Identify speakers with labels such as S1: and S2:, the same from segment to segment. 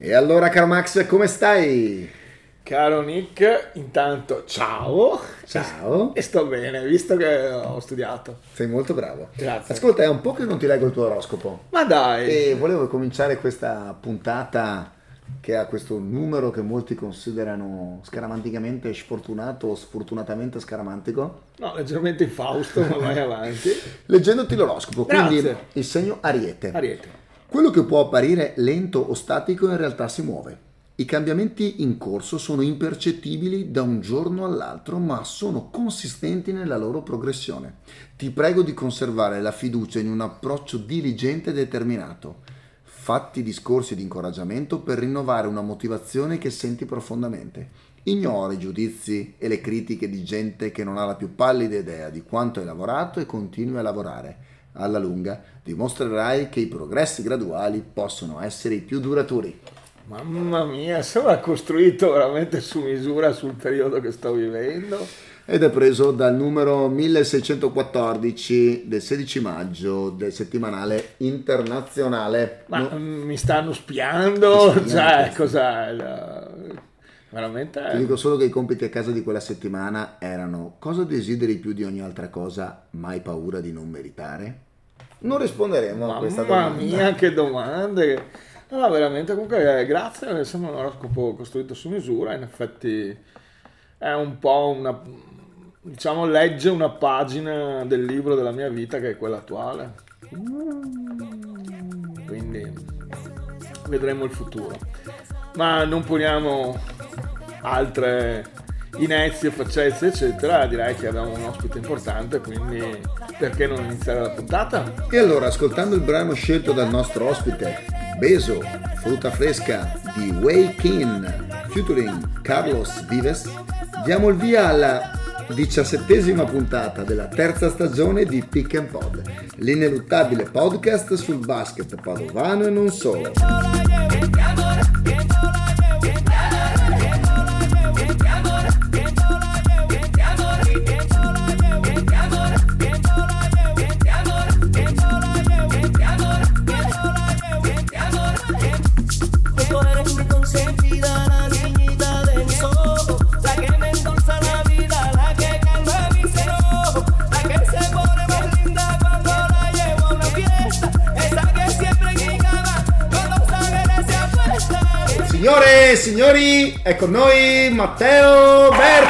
S1: E allora, caro Max, come stai?
S2: Caro Nick, intanto ciao.
S1: Ciao.
S2: E sto bene, visto che ho studiato.
S1: Sei molto bravo.
S2: Grazie.
S1: Ascolta, è un po' che non ti leggo il tuo oroscopo.
S2: Ma dai,
S1: E volevo cominciare questa puntata che ha questo numero che molti considerano scaramanticamente sfortunato o sfortunatamente scaramantico.
S2: no, leggermente infausto, ma vai avanti.
S1: Leggendoti l'oroscopo, quindi
S2: Grazie.
S1: il segno Ariete.
S2: Ariete.
S1: Quello che può apparire lento o statico in realtà si muove. I cambiamenti in corso sono impercettibili da un giorno all'altro, ma sono consistenti nella loro progressione. Ti prego di conservare la fiducia in un approccio diligente e determinato. Fatti discorsi di incoraggiamento per rinnovare una motivazione che senti profondamente. Ignora i giudizi e le critiche di gente che non ha la più pallida idea di quanto hai lavorato e continui a lavorare. Alla lunga dimostrerai che i progressi graduali possono essere i più duraturi.
S2: Mamma mia, sembra costruito veramente su misura sul periodo che sto vivendo.
S1: Ed è preso dal numero 1614 del 16 maggio del settimanale internazionale.
S2: Ma
S1: No,
S2: mi stanno spiando?
S1: Ti spiano,
S2: Cioè,
S1: questo.
S2: cos'è? Veramente?
S1: Ti dico solo che i compiti a casa di quella settimana erano: cosa desideri più di ogni altra cosa, ma hai paura di non meritare? Non risponderemo a questa
S2: Mamma
S1: domanda.
S2: mia, che domande! No, veramente, comunque, grazie, sembra un oroscopo costruito su misura, in effetti è un po' una, diciamo, legge una pagina del libro della mia vita che è quella attuale. Quindi vedremo il futuro. Ma non poniamo altre inezie, faccezze, eccetera, direi che abbiamo un ospite importante, quindi perché non iniziare la puntata?
S1: E allora, ascoltando il brano scelto dal nostro ospite, Beso, frutta fresca di Wei Kin, featuring Carlos Vives, diamo il via alla 17ª puntata della terza stagione di Pick and Pod, l'ineluttabile podcast sul basket padovano e non solo.
S3: Tú eres mi consentida, la niñita de mis ojos, la que me endulza la vida, la que calma mis enojos, la que se pone más linda cuando la llevo a una fiesta, esa que siempre gritaba cuando sale se apuesta.
S1: Signore e signori, è con noi Matteo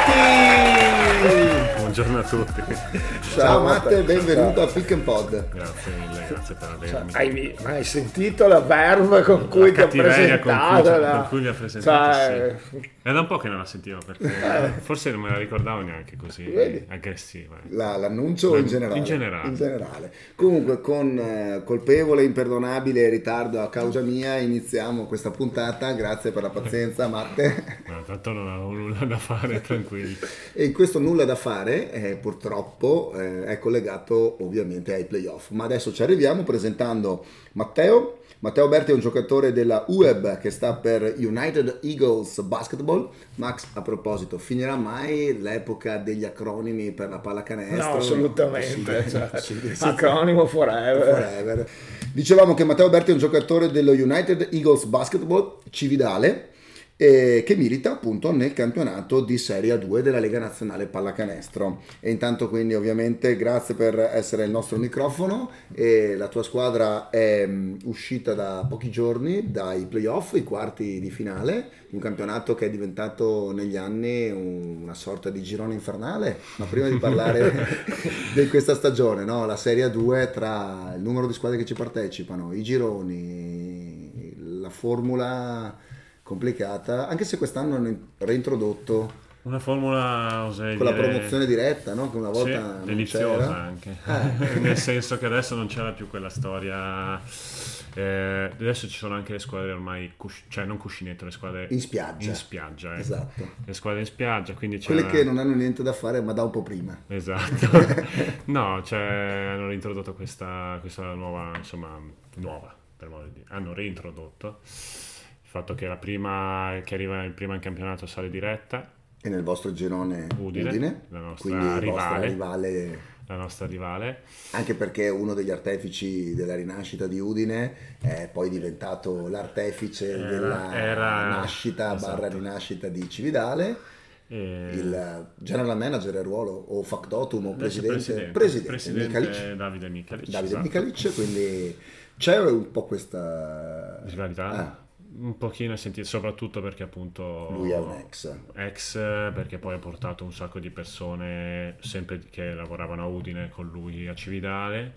S1: Berti!
S4: Buongiorno a tutti.
S1: Ciao Matte, benvenuto a Pick and Pod.
S4: Grazie mille, grazie per avermi.
S2: Hai sentito la verve con cui ti ho
S4: cattiveria
S2: presentato?
S4: con cui mi ha presentato,
S2: Cioè,
S4: È da un po' che non la sentivo perché forse non me la ricordavo neanche così
S1: Vedi?
S4: aggressiva.
S1: L'annuncio in generale?
S4: In generale.
S1: In generale. Comunque, con colpevole, imperdonabile ritardo a causa mia, iniziamo questa puntata. Grazie per la pazienza, Matte.
S4: No, tanto non avevo nulla da fare, tranquilli.
S1: E in questo nulla da fare, purtroppo, è collegato ovviamente ai playoff. Ma adesso ci arriviamo presentando Matteo. Matteo Berti è un giocatore della UEB che sta per United Eagles Basketball. Max, a proposito, finirà mai l'epoca degli acronimi per la pallacanestro?
S2: no, assolutamente. Cioè,
S1: Possibile.
S2: acronimo forever.
S1: Forever. Dicevamo che Matteo Berti è un giocatore dello United Eagles Basketball Cividale che milita appunto nel campionato di Serie A2 della Lega Nazionale Pallacanestro. E intanto quindi ovviamente grazie per essere il nostro microfono. E la tua squadra è uscita da pochi giorni dai playoff, i quarti di finale, un campionato che è diventato negli anni una sorta di girone infernale. Ma prima di parlare di questa stagione, no? La Serie A2, tra il numero di squadre che ci partecipano, i gironi, la formula complicata, anche se quest'anno hanno reintrodotto
S4: Una formula, oserei
S1: con la
S4: dire,
S1: promozione diretta, no? Che una volta
S4: sì,
S1: non
S4: deliziosa
S1: c'era.
S4: anche, nel senso che adesso non c'era più quella storia. Adesso ci sono anche le squadre ormai, cioè non cuscinetto, le squadre
S1: In spiaggia.
S4: in spiaggia, ecco.
S1: Esatto.
S4: Le squadre in spiaggia, quindi c'è
S1: Quelle che non hanno niente da fare, ma da un po' prima.
S4: Esatto. No, cioè hanno reintrodotto questa nuova, insomma, nuova, per modo di dire. Hanno reintrodotto il fatto che la prima che arriva prima in campionato sale diretta.
S1: E nel vostro girone
S4: Udine, la nostra
S1: quindi il vostro
S4: rivale.
S1: rivale
S4: la nostra rivale.
S1: Anche perché uno degli artefici della rinascita di Udine è poi diventato l'artefice della nascita
S4: esatto.
S1: / rinascita di Cividale. Il general manager è ruolo o factotum o
S4: Adesso
S1: presidente Mikalic.
S4: Davide Mikalic.
S1: Davide
S4: esatto.
S1: Mikalic, quindi c'è un po' questa
S4: Rivalità. Un pochino sentito, soprattutto perché appunto
S1: lui è un ex,
S4: perché poi ha portato un sacco di persone sempre che lavoravano a Udine con lui a Cividale.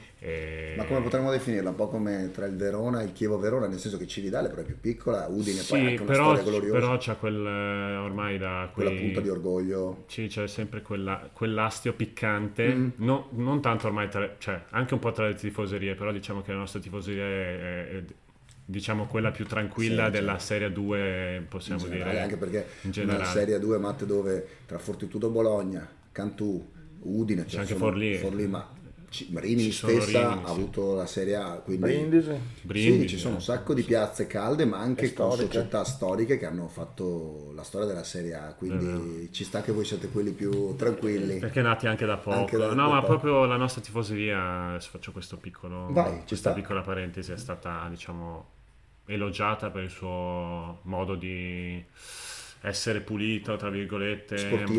S1: ma come potremmo definirla? Un po' come tra il Verona e il Chievo Verona, nel senso che Cividale però è più piccola, Udine poi ha anche una storia gloriosa,
S4: però c'è ormai da
S1: quella punta di orgoglio.
S4: Sì, c'è sempre quell'astio piccante, non tanto ormai cioè anche un po' tra le tifoserie, però diciamo che la nostra tifoseria è diciamo quella più tranquilla
S1: Sì,
S4: della Serie 2, possiamo
S1: in generale,
S4: dire.
S1: anche perché
S4: in
S1: una
S4: generale.
S1: Serie 2 Matte dove tra Fortitudo Bologna, Cantù, Udine,
S4: C'è anche Forlì.
S1: ma Rimini
S4: Ci sono
S1: stessa
S4: Rimini,
S1: ha avuto la Serie A, quindi
S2: Brindisi.
S1: sì, ci sono un sacco di piazze calde, ma anche con
S2: storiche.
S1: società storiche che hanno fatto la storia della Serie A, quindi ci sta che voi siete quelli più tranquilli.
S4: Perché nati anche da poco.
S1: Anche da
S4: ma
S1: poco.
S4: proprio la nostra tifoseria, adesso faccio questo
S1: Vai, ci
S4: questa
S1: sta.
S4: piccola parentesi, è stata, diciamo, elogiata per il suo modo di essere pulito, tra virgolette,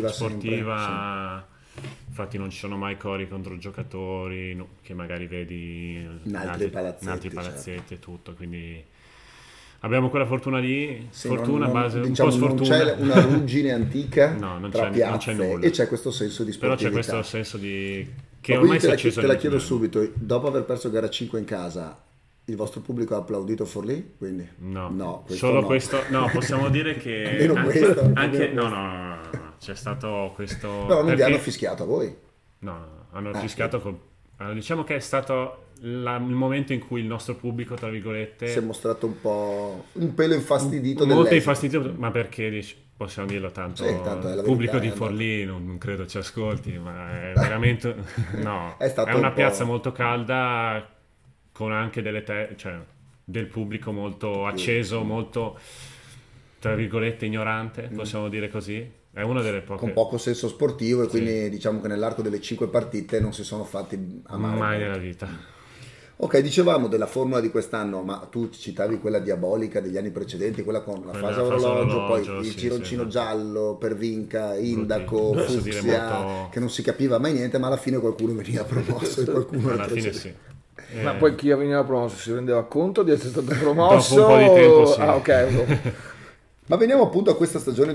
S1: Sportiva
S4: Infatti non ci sono mai cori contro i giocatori, che magari vedi
S1: In altri palazzetti,
S4: palazzetti e tutto, quindi abbiamo quella fortuna lì,
S1: Sì,
S4: fortuna base,
S1: diciamo,
S4: un po'
S1: non
S4: sfortuna.
S1: c'è una ruggine antica
S4: No, non
S1: tra
S4: c'è
S1: piazze
S4: nulla.
S1: e c'è questo senso di
S4: Però
S1: sportività.
S4: c'è questo senso di che
S1: Ma
S4: ormai
S1: quindi
S4: si è acceso
S1: te la
S4: negli
S1: chiedo
S4: ultimi anni.
S1: subito, dopo aver perso gara 5 in casa, il vostro pubblico ha applaudito Forlì? Quindi
S4: No,
S1: questo
S4: solo
S1: no.
S4: questo, no, possiamo dire che
S1: Almeno questo, almeno
S4: no, c'è stato questo
S1: Però non vi
S4: perché-
S1: hanno fischiato a voi.
S4: No, hanno fischiato diciamo che è stato il momento in cui il nostro pubblico, tra virgolette,
S1: Si è mostrato un pelo infastidito
S4: molto
S1: dell'esito.
S4: infastidito, ma perché possiamo dirlo tanto,
S1: Sì, tanto è la
S4: il pubblico
S1: verità,
S4: di
S1: è
S4: Forlì non credo ci ascolti, ma è veramente no,
S1: È stato
S4: una
S1: un po'-
S4: piazza molto calda con anche cioè, del pubblico molto acceso, molto tra virgolette ignorante, possiamo dire così. È una delle poche
S1: con poco senso sportivo e quindi diciamo che nell'arco delle 5 partite non si sono fatti amare
S4: mai
S1: molto.
S4: nella vita.
S1: Ok, dicevamo della formula di quest'anno, ma tu citavi quella diabolica degli anni precedenti, quella con la
S4: Quella
S1: fase
S4: fase
S1: orologio, poi
S4: orologio,
S1: il
S4: sì,
S1: gironcino
S4: sì,
S1: giallo per Vinca, Indaco,
S4: Posso dire
S1: Fucsia,
S4: molto-
S1: che non si capiva mai niente, ma alla fine qualcuno veniva promosso e qualcuno
S4: Alla fine
S1: retrocedeva.
S4: sì.
S2: Ma poi chi veniva promosso si rendeva conto di essere stato promosso?
S4: Dopo un po' di tempo, sì.
S2: Ah, ok.
S1: Ma veniamo appunto a questa stagione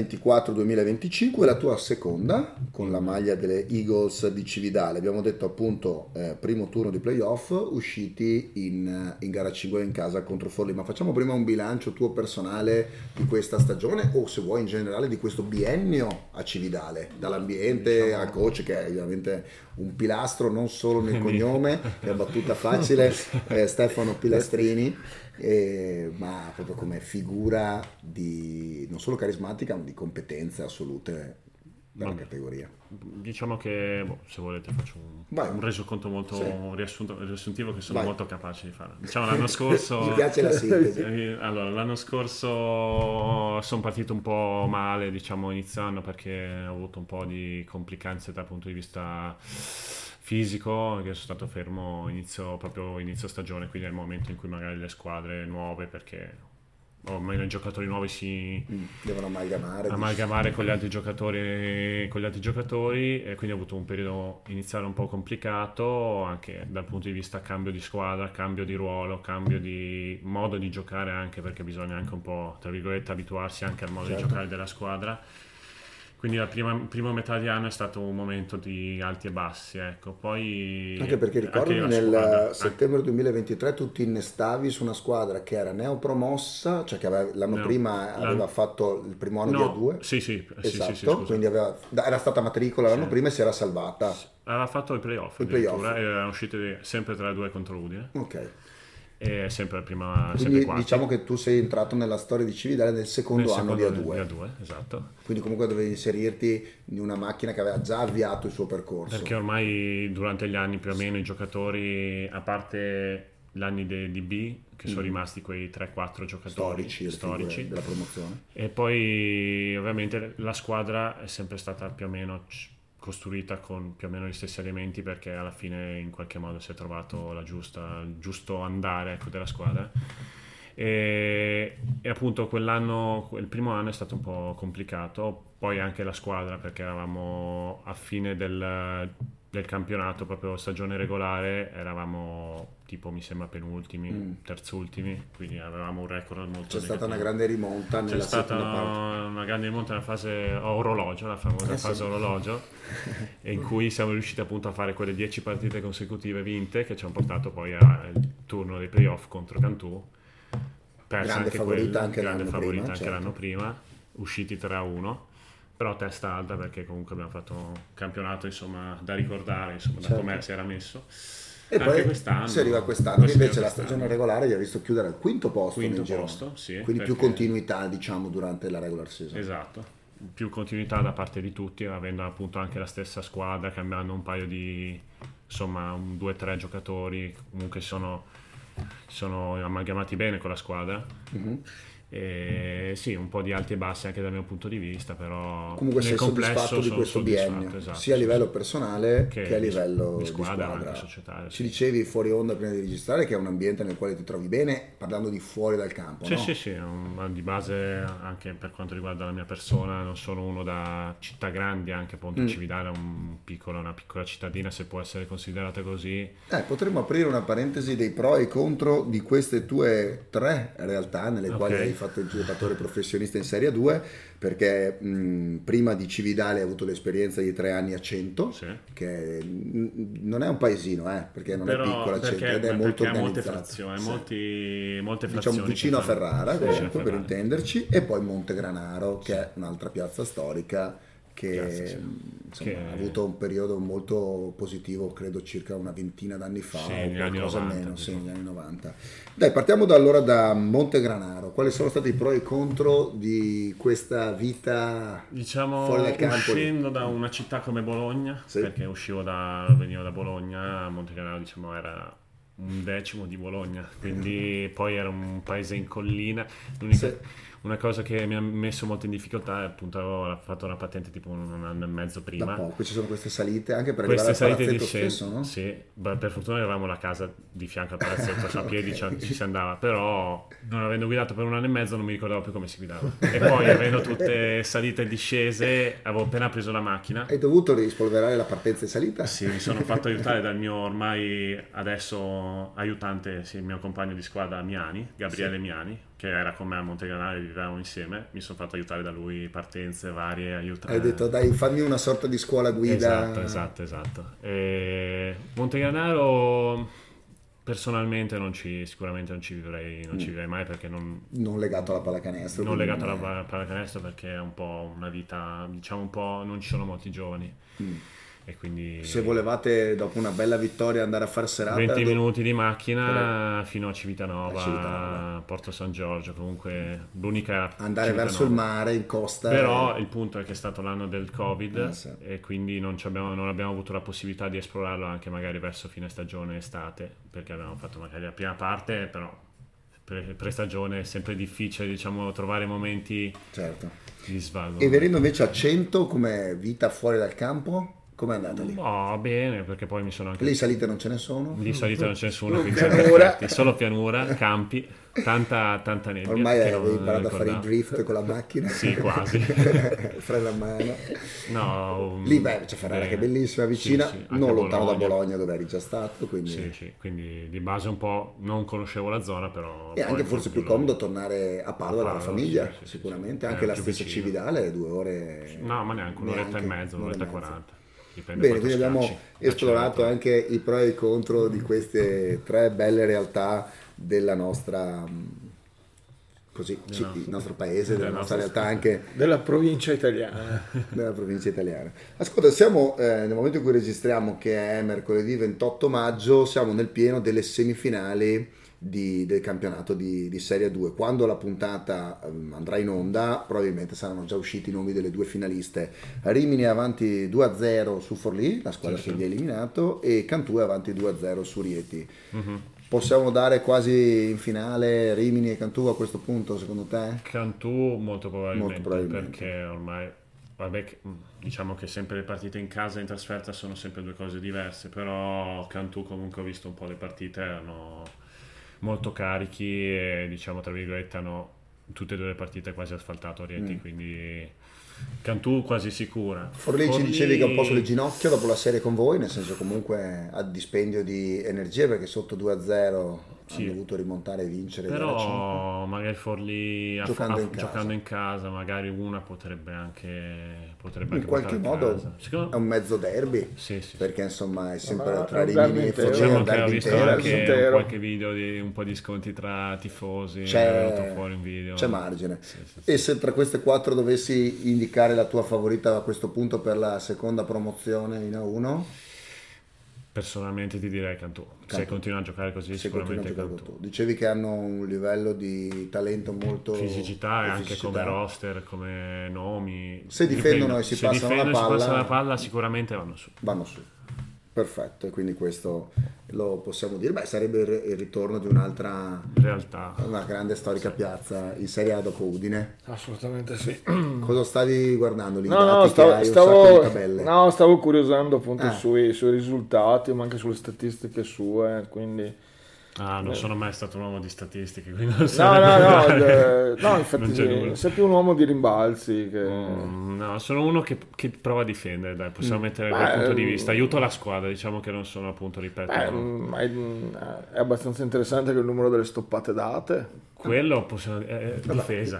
S1: 2024-2025, la tua seconda con la maglia delle Eagles di Cividale. Abbiamo detto appunto primo turno di playoff, usciti in gara 5 in casa contro Forlì. Ma facciamo prima un bilancio tuo personale di questa stagione o se vuoi in generale di questo biennio a Cividale, dall'ambiente al coach che è ovviamente un pilastro non solo nel cognome, che è battuta facile, Stefano Pilastrini. Ma proprio come figura di non solo carismatica ma di competenze assolute della categoria.
S4: Diciamo che se volete faccio
S1: Vai.
S4: un resoconto molto riassuntivo che sono
S1: Vai.
S4: molto capace di fare. Diciamo l'anno scorso
S1: Mi piace la sintesi.
S4: allora, l'anno scorso sono partito un po' male, diciamo inizio anno, perché ho avuto un po' di complicanze dal punto di vista fisico, che sono stato fermo inizio stagione, quindi è il momento in cui magari le squadre nuove, perché ormai i giocatori nuovi si
S1: Devono
S4: amalgamare con gli altri giocatori, e quindi ho avuto un periodo iniziale un po' complicato anche dal punto di vista cambio di squadra, cambio di ruolo, cambio di modo di giocare, anche perché bisogna anche un po' tra virgolette abituarsi anche al modo di giocare della squadra. Quindi la prima metà di anno è stato un momento di alti e bassi, ecco. Poi
S1: anche perché ricordami
S4: anche la
S1: nel
S4: squadra,
S1: settembre 2023 tu ti innestavi su una squadra che era neopromossa, cioè che l'anno prima aveva fatto il primo anno di A2.
S4: Sì,
S1: Esatto,
S4: scusa.
S1: quindi era stata matricola l'anno prima e si era salvata.
S4: Aveva fatto i playoff addirittura, e erano uscite sempre tra 2 contro Udine,
S1: Ok.
S4: e sempre la prima, sempre
S1: Quindi
S4: quarti.
S1: diciamo che tu sei entrato nella storia di Cividale nel secondo anno di A2.
S4: Esatto.
S1: Quindi comunque dovevi inserirti in una macchina che aveva già avviato il suo percorso.
S4: Perché ormai durante gli anni più o meno i giocatori, a parte gli anni di B, che sono rimasti quei 3-4 giocatori
S1: storici della promozione.
S4: e poi ovviamente la squadra è sempre stata più o meno costruita con più o meno gli stessi elementi, perché alla fine in qualche modo si è trovato il giusto andare, ecco, della squadra. E appunto quell'anno, il primo anno è stato un po' complicato, poi anche la squadra, perché eravamo a fine del campionato, proprio stagione regolare, eravamo tipo, mi sembra, penultimi, terzultimi, quindi avevamo un record molto
S1: C'è stata
S4: negativo.
S1: una grande rimonta
S4: C'è
S1: nella
S4: stata
S1: seconda parte.
S4: una grande rimonta nella fase orologio, la famosa fase orologio, e in cui siamo riusciti appunto a fare quelle 10 partite consecutive vinte, che ci hanno portato poi al turno dei playoff contro Cantù, persa
S1: Grande
S4: anche
S1: favorita
S4: quella,
S1: anche
S4: grande
S1: l'anno
S4: favorita
S1: prima,
S4: anche
S1: certo.
S4: l'anno prima, usciti 3-1, però testa alta, perché comunque abbiamo fatto un campionato, insomma, da ricordare, insomma, da
S1: Certo.
S4: come si era messo.
S1: E
S4: Anche
S1: poi
S4: quest'anno
S1: si arriva quest'anno, che
S4: si arriva
S1: invece la
S4: quest'anno.
S1: stagione regolare gli ha visto chiudere al quinto posto
S4: Quinto
S1: nel girone.
S4: posto, sì,
S1: Quindi più
S4: perché-
S1: continuità, diciamo, durante la regular season.
S4: Esatto, più continuità da parte di tutti, avendo appunto anche la stessa squadra, cambiando un paio di, insomma, 2-3 giocatori, comunque sono amalgamati bene con la squadra. E sì, un po' di alti e bassi anche dal mio punto di vista, però
S1: Comunque sei
S4: nel complesso
S1: soddisfatto di
S4: sono
S1: questo
S4: soddisfatto,
S1: biennio,
S4: esatto,
S1: sia a
S4: sì,
S1: livello
S4: sì.
S1: personale che a livello
S4: di squadra,
S1: squadra.
S4: anche societario.
S1: Ci
S4: Sì.
S1: dicevi fuori onda prima di registrare che è un ambiente nel quale ti trovi bene, parlando di fuori dal campo,
S4: Sì,
S1: no?
S4: sì, sì, di base anche per quanto riguarda la mia persona, non sono uno da città grandi, anche Ponte Cividale è una piccola cittadina, se può essere considerata così.
S1: Potremmo aprire una parentesi dei pro e contro di queste tue 3 realtà nelle quali hai fatto il giocatore professionista in Serie 2, perché prima di Cividale hai avuto l'esperienza di 3 anni a Cento,
S4: Sì.
S1: che non è un paesino, perché non
S4: Però
S1: è piccola Cento,
S4: perché,
S1: ed è molto
S4: perché ha molte
S1: organizzata.
S4: frazioni,
S1: Sì.
S4: molte
S1: Diciamo
S4: frazioni
S1: vicino a
S4: che fanno-
S1: Ferrara,
S4: sì, vicino a
S1: comunque, per
S4: Ferrara.
S1: intenderci, e poi Montegranaro, che è un'altra piazza storica che
S4: Piazza, sì.
S1: insomma,
S4: Che-
S1: ha avuto un periodo molto positivo, credo circa una ventina d'anni fa,
S4: Sì,
S1: o
S4: negli anni
S1: qualcosa
S4: 90,
S1: meno, sì,
S4: tipo.
S1: negli anni 90. Dai, partiamo allora da Montegranaro. Quali sono stati i pro e i contro di questa vita
S4: Diciamo,
S1: fuori dal campo?
S4: uscendo da una città come Bologna,
S1: Sì.
S4: perché venivo da Bologna, Montegranaro, diciamo, era un decimo di Bologna, quindi poi era un paese in collina. Una cosa che mi ha messo molto in difficoltà è appunto avevo fatto una patente tipo un anno e mezzo
S1: Da
S4: prima.
S1: poco ci sono queste salite anche per
S4: Queste
S1: arrivare al
S4: salite di
S1: palazzetto stesso, no?
S4: sì, per fortuna avevamo la casa di fianco al palazzetto, cioè a piedi ci si andava, però non avendo guidato per un anno e mezzo non mi ricordavo più come si guidava. E poi avendo tutte salite e discese, avevo appena preso la macchina.
S1: Hai dovuto rispolverare la partenza in salita?
S4: Sì, mi sono fatto aiutare dal mio ormai adesso aiutante, sì, il mio compagno di squadra Miani, Gabriele Miani, che era con me a Montegranaro e vivevamo insieme. Mi sono fatto aiutare da lui, partenze varie,
S1: Hai detto dai, fammi una sorta di scuola guida.
S4: Esatto. E Montegranaro personalmente sicuramente non ci vivrei mai, perché
S1: Non legato alla pallacanestro.
S4: non
S1: quindi
S4: legato
S1: non è-
S4: alla pallacanestro, perché è un po' una vita, diciamo, un po', non ci sono molti giovani. E quindi
S1: Se volevate dopo una bella vittoria andare a far serata
S4: 20 minuti di macchina fino a Civitanova,
S1: A Civitanova.
S4: Porto San Giorgio, comunque l'unica
S1: andare
S4: Civitanova.
S1: verso il mare in costa,
S4: Però il punto è che è stato l'anno del Covid,
S1: sì.
S4: e quindi non abbiamo avuto la possibilità di esplorarlo anche magari verso fine stagione, estate, perché abbiamo fatto magari la prima parte, però pre-stagione è sempre difficile, diciamo, trovare momenti
S1: certo.
S4: di svago.
S1: E venendo invece a 100 come vita fuori dal campo, com'è andata lì?
S4: No, bene, perché poi mi sono anche...
S1: Lì salite non ce ne sono?
S4: Di solito non c'è nessuno, quindi
S1: Pianura.
S4: siamo perfetti. Solo pianura, campi, tanta nebbia.
S1: Ormai
S4: che non
S1: avevi imparato a fare il
S4: ricordavo.
S1: drift con la macchina?
S4: Sì, quasi.
S1: Freno a mano.
S4: No,
S1: Lì c'è Ferrara che è bellissima, vicina,
S4: Sì, anche
S1: non lontano da
S4: Bologna.
S1: Bologna dove eri già stato, quindi...
S4: Sì, quindi di base un po' non conoscevo la zona, però...
S1: E anche
S4: poi
S1: forse più
S4: quello-
S1: comodo tornare a Padova dalla
S4: Padova,
S1: famiglia,
S4: sì,
S1: sicuramente,
S4: sì.
S1: anche la
S4: Più
S1: stessa
S4: vicino.
S1: Cividale, 2 ore...
S4: No, ma neanche un'oretta e mezza,
S1: un'ora
S4: un'oretta
S1: e
S4: e
S1: mezza.
S4: 40. Dipende
S1: Bene,
S4: quanto
S1: quindi abbiamo
S4: scacci.
S1: esplorato anche i pro e i contro di queste 3 belle realtà della nostra, il nostro paese, della nostra realtà anche
S2: Della provincia italiana.
S1: della provincia italiana. Ascolta, siamo nel momento in cui registriamo, che è mercoledì 28 maggio, siamo nel pieno delle semifinali del campionato di Serie 2. Quando la puntata andrà in onda, probabilmente saranno già usciti i nomi delle 2 finaliste. Rimini è avanti 2-0 su Forlì, la squadra che vi ha eliminato, e Cantù è avanti 2-0 su Rieti. Possiamo dare quasi in finale Rimini e Cantù a questo punto, secondo te?
S4: Cantù molto probabilmente,
S1: Molto probabilmente.
S4: perché ormai vabbè, diciamo che sempre le partite in casa e in trasferta sono sempre due cose diverse, però Cantù comunque ho visto un po' le partite, erano molto carichi e diciamo tra virgolette hanno tutte e due le partite quasi asfaltato a Rieti, quindi Cantù quasi sicura.
S1: Forlì ci dicevi che è un po' sulle ginocchia dopo la serie con voi, nel senso comunque a dispendio di energie perché sotto 2-0
S4: Sì.
S1: hanno dovuto rimontare e vincere. gara 5.
S4: Però magari Forlì
S1: Giocando in casa.
S4: in casa magari una potrebbe anche
S1: In qualche
S4: portare a
S1: modo
S4: casa. Secondo-
S1: è un mezzo derby,
S4: Sì, sì, sì.
S1: perché insomma è sempre
S2: Ma
S1: tra
S2: è un derby
S1: Rimini e
S2: intero.
S1: Forlì, è
S4: Diciamo
S1: un
S4: che ho
S1: derby
S4: visto
S1: intero.
S4: anche
S2: intero.
S4: qualche video di un po' di scontri tra tifosi, è venuto fuori un video.
S1: C'è margine.
S4: Sì, sì, sì.
S1: E se tra queste 4 dovessi indicare la tua favorita a questo punto per la seconda promozione in A1?
S4: Personalmente ti direi Cantù. Se
S1: Cantù.
S4: continua a giocare così,
S1: Se continua a
S4: sicuramente
S1: giocare
S4: Cantù.
S1: con tu. Dicevi che hanno un livello di talento molto
S4: Fisicità e anche
S1: fisicità.
S4: come roster, come nomi.
S1: Se difendono
S4: Dipende.
S1: e si
S4: Se
S1: passano la
S4: difendono e si
S1: palla-
S4: passano la palla, sicuramente vanno su.
S1: vanno su. Perfetto, e quindi questo lo possiamo dire. Beh, sarebbe il ritorno di un'altra,
S4: In realtà,
S1: una grande storica piazza in Serie A dopo Udine.
S2: Assolutamente sì.
S1: Cosa stavi guardando lì?
S2: No,
S1: Dati che hai un sacco
S2: stavo,
S1: di tabelle.
S2: no, stavo curiosando appunto
S1: Ah.
S2: sui risultati, ma anche sulle statistiche sue, quindi...
S4: non sono mai stato un uomo di statistiche, quindi non
S2: No,
S4: sarebbe-
S2: no,
S4: Non
S2: infatti
S4: c'è nulla.
S2: sei più un uomo di rimbalzi che...
S4: No, sono uno che prova a difendere, dai, possiamo mettere quel punto di vista. Aiuto la squadra, diciamo che non sono appunto, ripeto,
S2: Ma è abbastanza interessante che il numero delle stoppate date.
S4: quello possiamo difesa.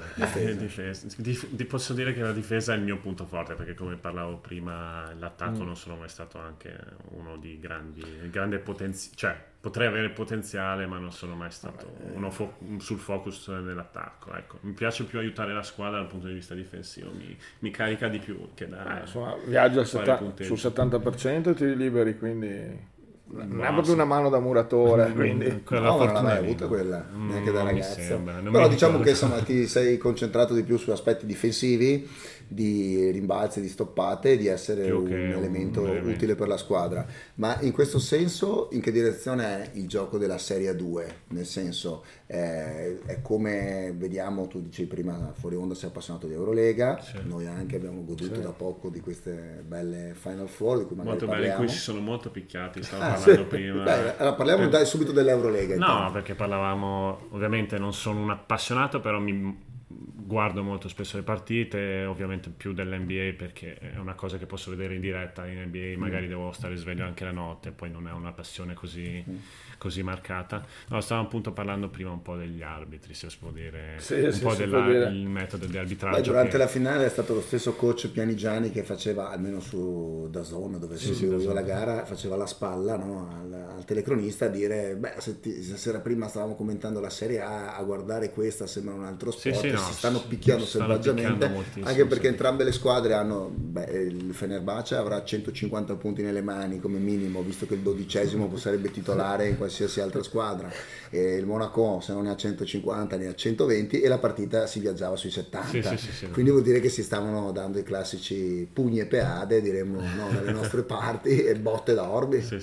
S4: Posso dire che la difesa è il mio punto forte, perché come parlavo prima, l'attacco non sono mai stato anche uno di grande potenziale, cioè potrei avere potenziale, ma non sono mai stato uno sul focus nell'attacco. Ecco, mi piace più aiutare la squadra dal punto di vista difensivo, mi carica di più che da
S2: Insomma, viaggio
S4: fare punteggio.
S2: sul 70% e tiri liberi, quindi non è
S4: No,
S2: proprio
S4: sì.
S2: una mano da muratore, quindi...
S4: Quella
S1: No, ma non l'hai
S4: fortuna
S1: mai
S4: lì.
S1: avuta quella, neanche da
S4: non mi
S1: ragazzo.
S4: sembra, non
S1: Però
S4: mi
S1: diciamo
S4: ricordo.
S1: che insomma ti sei concentrato di più su aspetti difensivi, di rimbalzi, di stoppate, di essere
S4: Più
S1: un
S4: che un
S1: elemento
S4: elemento.
S1: utile per la squadra. Ma in questo senso, in che direzione è il gioco della Serie 2? Nel senso, è come vediamo, tu dicevi prima fuori onda sei appassionato di Eurolega,
S4: Sì.
S1: noi anche abbiamo goduto da poco di queste belle Final Four, di cui magari
S4: Molto bello, in
S1: parliamo.
S4: cui si sono molto picchiati, stavo
S1: Ah,
S4: parlando
S1: sì.
S4: prima.
S1: Beh, allora parliamo dai subito dell'Eurolega.
S4: No,
S1: intanto.
S4: perché parlavamo, ovviamente non sono un appassionato, però mi guardo molto spesso le partite, ovviamente più dell'NBA perché è una cosa che posso vedere in diretta in NBA, magari devo stare sveglio anche la notte, poi non è una passione così marcata. No, stavamo appunto parlando prima un po' degli arbitri, se si può dire,
S2: Sì,
S4: un
S2: sì,
S4: po'
S2: si può dire.
S4: il metodo di
S1: Beh,
S4: arbitraggio.
S1: durante
S4: che-
S1: la finale è stato lo stesso coach Pianigiani che faceva, almeno su DAZN dove si seguiva la gara, faceva la spalla, no, al telecronista a dire beh, stasera prima stavamo commentando la Serie A guardare questa sembra un altro
S4: Sì,
S1: sport,
S4: sì, no,
S1: si stanno picchiando
S4: stanno
S1: selvaggiamente,
S4: picchiando moltissimo,
S1: anche perché
S4: sì.
S1: entrambe le squadre hanno, il Fenerbahce avrà 150 punti nelle mani come minimo, visto che il 12° sarebbe titolare in qualsiasi altra squadra, e il Monaco se non ne ha 150 ne ha 120 e la partita si viaggiava sui 70,
S4: Sì.
S1: quindi vuol dire che si stavano dando i classici pugni e peade, diremmo, no, dalle nostre parti, e botte da orbi.
S4: Sì.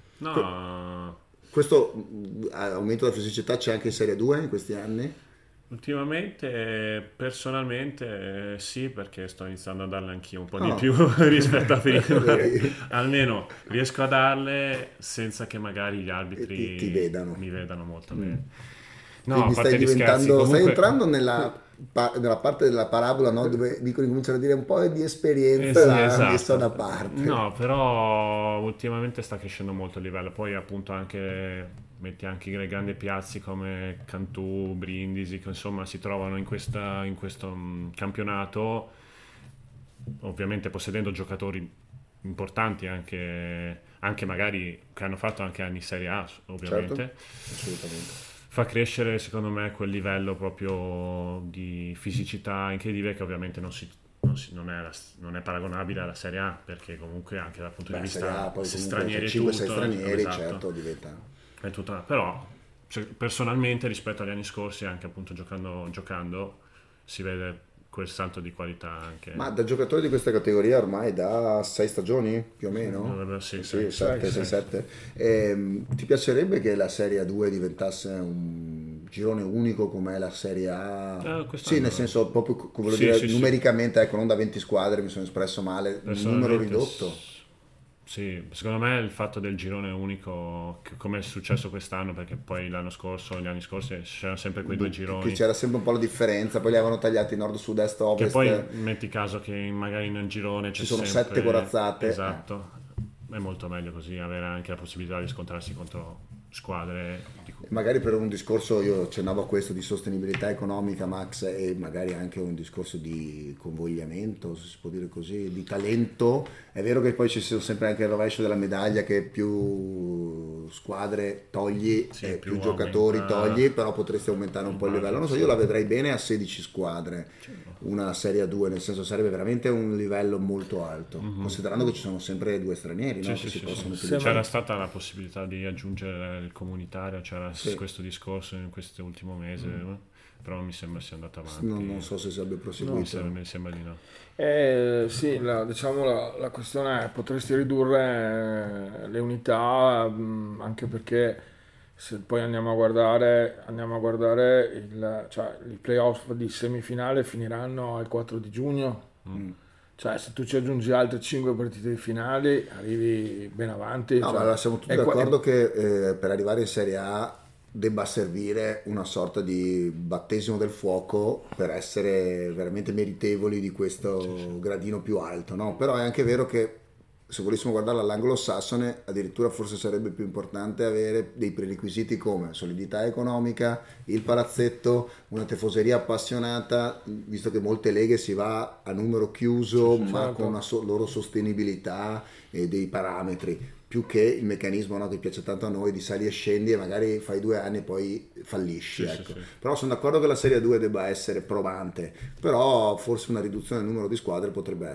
S4: No,
S1: Questo aumento della fisicità c'è anche in Serie 2 in questi anni?
S4: ultimamente, personalmente, sì, perché sto iniziando a darle anch'io un po' di
S1: Oh.
S4: più rispetto a prima.
S1: Vedi?
S4: Almeno riesco a darle senza che magari gli arbitri
S1: Ti vedano.
S4: mi vedano molto bene. No,
S1: Quindi
S4: a parte
S1: stai
S4: gli scherzi,
S1: diventando,
S4: comunque...
S1: stai entrando nella parte della parabola, no, dove cominciano a dire un po' di esperienza
S4: sì,
S1: l'ha
S4: esatto.
S1: messa da parte.
S4: No, però ultimamente sta crescendo molto il livello. Poi appunto metti anche le grandi piazze come Cantù, Brindisi, che insomma si trovano in questo campionato, ovviamente possedendo giocatori importanti anche magari che hanno fatto anche anni Serie A, ovviamente.
S1: Certo, assolutamente.
S4: Fa crescere secondo me quel livello proprio di fisicità incredibile che ovviamente non è paragonabile alla Serie A, perché comunque anche dal punto di
S1: Serie A,
S4: vista
S1: poi comunque
S4: stranieri e
S1: 5-6
S4: tutto,
S1: stranieri,
S4: esatto,
S1: certo, diventa...
S4: è tutto, però personalmente rispetto agli anni scorsi, anche appunto giocando si vede quel salto di qualità anche.
S1: Ma da giocatore di questa categoria ormai da 6 stagioni più o meno?
S4: Sì,
S1: 7, 6, 7. Ti piacerebbe che la Serie A2 diventasse girone unico come la Serie A.
S4: Quest'anno
S1: Sì, nel senso proprio volevo
S4: Sì,
S1: dire
S4: sì, sì.
S1: numericamente, ecco, non da 20 squadre, mi sono espresso male, un numero ridotto.
S4: Sì, secondo me il fatto del girone unico, come è successo quest'anno, perché poi l'anno scorso, gli anni scorsi c'erano sempre quei due gironi.
S1: Che c'era sempre un po' la differenza, poi li avevano tagliati nord, sud, est,
S4: Che
S1: ovest.
S4: poi metti caso che magari nel girone
S1: Ci
S4: c'è
S1: sono
S4: sempre
S1: 7 corazzate.
S4: Esatto, è molto meglio così, avere anche la possibilità di scontrarsi contro squadre di cui...
S1: Magari per un discorso, io accennavo a questo, di sostenibilità economica, Max, e magari anche un discorso di convogliamento, se si può dire così, di talento. È vero che poi ci sono sempre anche il rovescio della medaglia, che più squadre togli,
S4: Sì,
S1: e
S4: più
S1: più giocatori
S4: aumenta-
S1: togli, però potresti aumentare un po' il livello. Non so, io la vedrei bene a 16 squadre, una Serie A2, nel senso sarebbe veramente un livello molto alto, considerando che ci sono sempre 2 stranieri, no?
S4: Sì,
S1: che
S4: sì,
S1: si
S4: sì,
S1: possono
S4: sì.
S1: utilizzare.
S4: C'era stata la possibilità di aggiungere il comunitario, c'era questo discorso in questo ultimo mese, però mi sembra sia andato avanti.
S1: Non so se si abbia proseguito.
S4: Mi sembra di no.
S2: Sì, diciamo la questione è potresti ridurre le unità, anche perché se poi andiamo a guardare i playoff di semifinale finiranno il 4 di giugno. Cioè, se tu ci aggiungi altre 5 partite di finali, arrivi ben avanti.
S1: No,
S2: cioè,
S1: ma siamo tutti d'accordo che per arrivare in Serie A debba servire una sorta di battesimo del fuoco per essere veramente meritevoli di questo gradino più alto, no? Però è anche vero che se volessimo guardarla all'anglosassone, addirittura forse sarebbe più importante avere dei prerequisiti come solidità economica, il palazzetto, una tifoseria appassionata, visto che molte leghe si va a numero chiuso, ma
S2: certo.
S1: con una loro sostenibilità e dei parametri, più che il meccanismo, no, che piace tanto a noi di sali e scendi e magari fai 2 anni e poi fallisci.
S4: Sì,
S1: ecco.
S4: sì.
S1: Però sono d'accordo che la Serie 2 debba essere provante, però forse una riduzione del numero di squadre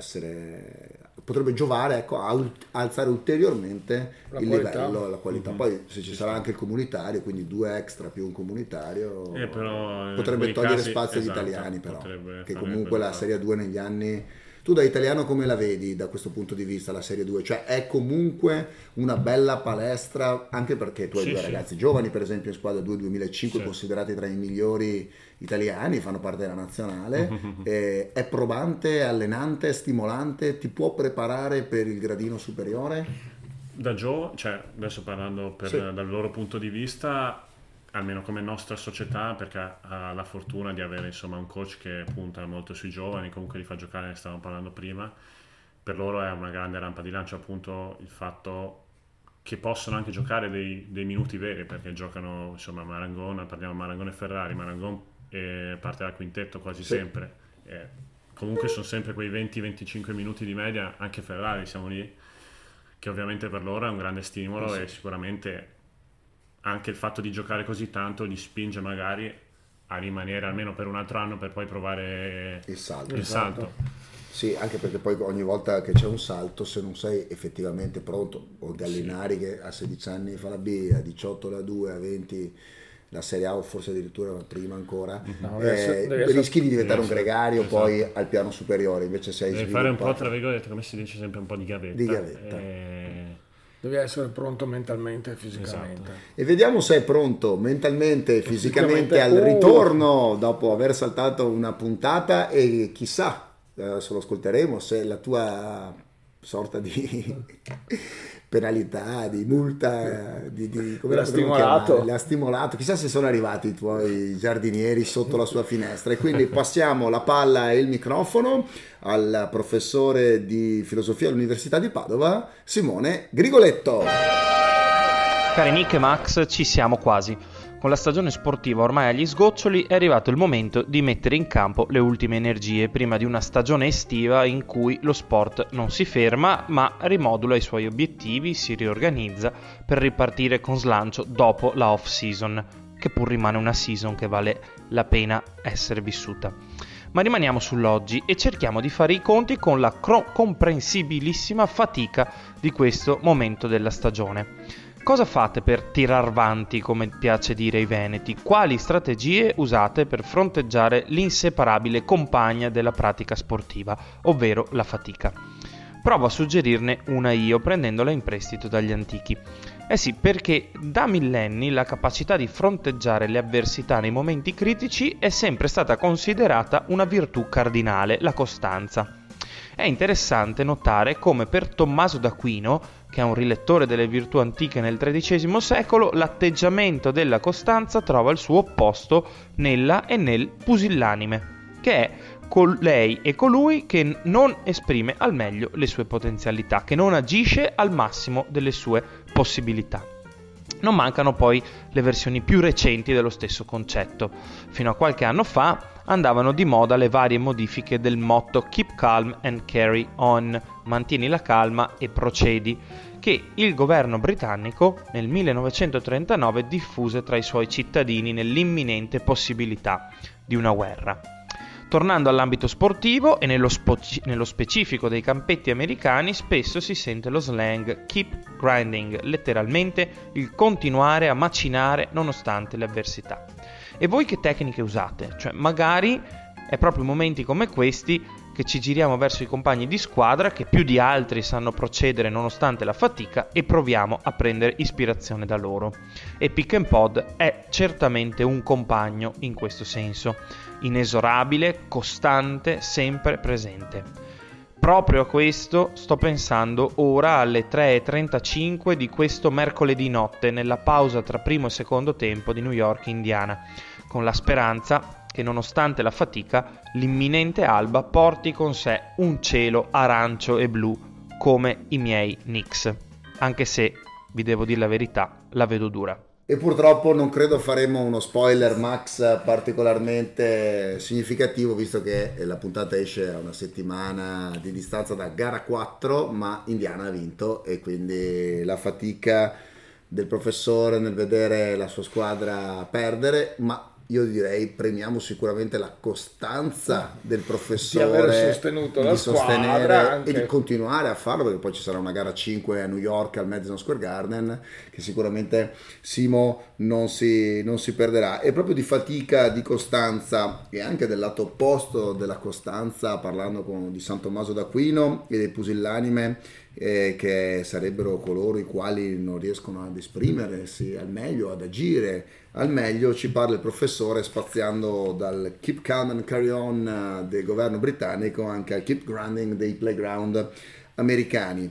S1: potrebbe giovare, ecco, a alzare ulteriormente il livello e la qualità. Poi se ci sarà anche il comunitario, quindi 2 extra più un comunitario,
S4: però in
S1: potrebbe
S4: quei
S1: togliere
S4: casi,
S1: spazio agli
S4: esatto,
S1: italiani, però
S4: potrebbe
S1: che
S4: fare
S1: comunque
S4: quello
S1: la
S4: che
S1: Serie 2 negli anni... Tu da italiano come la vedi da questo punto di vista la Serie 2? Cioè è comunque una bella palestra, anche perché tu hai
S4: Sì,
S1: due
S4: sì.
S1: ragazzi giovani, per esempio in squadra 2-2005,
S4: Sì.
S1: considerati tra i migliori italiani, fanno parte della nazionale. È probante, è allenante, è stimolante, ti può preparare per il gradino superiore?
S4: Da cioè adesso parlando dal loro punto di vista, almeno come nostra società, perché ha la fortuna di avere insomma un coach che punta molto sui giovani, comunque li fa giocare, ne stavamo parlando prima. Per loro è una grande rampa di lancio appunto il fatto che possono anche giocare dei minuti veri, perché giocano insomma Marangon, parliamo Marangon e Ferrari, Marangon parte dal quintetto quasi sempre, comunque sono sempre quei 20-25 minuti di media, anche Ferrari siamo lì, che ovviamente per loro è un grande stimolo e sicuramente anche il fatto di giocare così tanto li spinge magari a rimanere almeno per un altro anno per poi provare
S1: Il salto.
S4: il salto.
S1: Sì, anche perché poi ogni volta che c'è un salto, se non sei effettivamente pronto, o Gallinari che a 16 anni fa la B, a 18 la 2, a 20 la Serie A o forse addirittura prima ancora, rischi di diventare un gregario poi al piano superiore, invece sei
S4: Devi fare un po',
S1: sviluppato.
S4: tra virgolette, come si dice sempre, un po' di gavetta.
S1: Di gavetta.
S2: Devi essere pronto mentalmente e fisicamente.
S4: Esatto.
S1: E vediamo se è pronto mentalmente e fisicamente al
S2: Fisicamente.
S1: ritorno dopo aver saltato una puntata e chissà, adesso lo ascolteremo, se la tua sorta di penalità, di multa, come
S2: L'ha
S1: la potremmo
S2: stimolato.
S1: chiamare? L'ha stimolato, chissà se sono arrivati i tuoi giardinieri sotto la sua finestra. E quindi passiamo la palla e il microfono al professore di filosofia all'Università di Padova, Simone Grigoletto.
S5: Cari Nick e Max, ci siamo quasi. Con la stagione sportiva ormai agli sgoccioli è arrivato il momento di mettere in campo le ultime energie prima di una stagione estiva in cui lo sport non si ferma ma rimodula i suoi obiettivi, si riorganizza per ripartire con slancio dopo la off-season, che pur rimane una season che vale la pena essere vissuta. Ma rimaniamo sull'oggi e cerchiamo di fare i conti con la comprensibilissima fatica di questo momento della stagione. Cosa fate per tirar avanti, come piace dire ai veneti? Quali strategie usate per fronteggiare l'inseparabile compagna della pratica sportiva, ovvero la fatica? Provo a suggerirne una io, prendendola in prestito dagli antichi. Eh sì, perché da millenni la capacità di fronteggiare le avversità nei momenti critici è sempre stata considerata una virtù cardinale, la costanza. È interessante notare come per Tommaso d'Aquino, che è un rilettore delle virtù antiche nel XIII secolo, l'atteggiamento della costanza trova il suo opposto nella e nel pusillanime, che è lei e colui che non esprime al meglio le sue potenzialità, che non agisce al massimo delle sue possibilità. Non mancano poi le versioni più recenti dello stesso concetto. Fino a qualche anno fa andavano di moda le varie modifiche del motto Keep calm and carry on, mantieni la calma e procedi, che il governo britannico nel 1939 diffuse tra i suoi cittadini nell'imminente possibilità di una guerra. Tornando all'ambito sportivo e nello specifico dei campetti americani, spesso si sente lo slang keep grinding, letteralmente il continuare a macinare nonostante le avversità. E voi che tecniche usate? Cioè, magari è proprio in momenti come questi che ci giriamo verso i compagni di squadra che più di altri sanno procedere nonostante la fatica e proviamo a prendere ispirazione da loro. E Pick and Pod è certamente un compagno in questo senso, inesorabile, costante, sempre presente. Proprio a questo sto pensando ora alle 3:35 di questo mercoledì notte nella pausa tra primo e secondo tempo di New York, Indiana, con la speranza che nonostante la fatica l'imminente alba porti con sé un cielo arancio e blu come i miei Knicks, anche se, vi devo dire la verità, la vedo dura.
S1: E purtroppo non credo faremo uno spoiler Max particolarmente significativo, visto che la puntata esce a una settimana di distanza da gara 4, ma Indiana ha vinto e quindi la fatica del professore nel vedere la sua squadra perdere, ma io direi premiamo sicuramente la costanza del professore
S2: di aver sostenuto la
S1: sostenere
S2: squadra anche.
S1: E di continuare a farlo, perché poi ci sarà una gara 5 a New York al Madison Square Garden che sicuramente Simo non si perderà. E proprio di fatica, di costanza e anche del lato opposto della costanza, parlando di San Tommaso d'Aquino e dei pusillanime, che sarebbero coloro i quali non riescono ad esprimersi al meglio, ad agire al meglio, ci parla il professore spaziando dal Keep Calm and Carry On del governo britannico anche al Keep Grinding dei playground americani.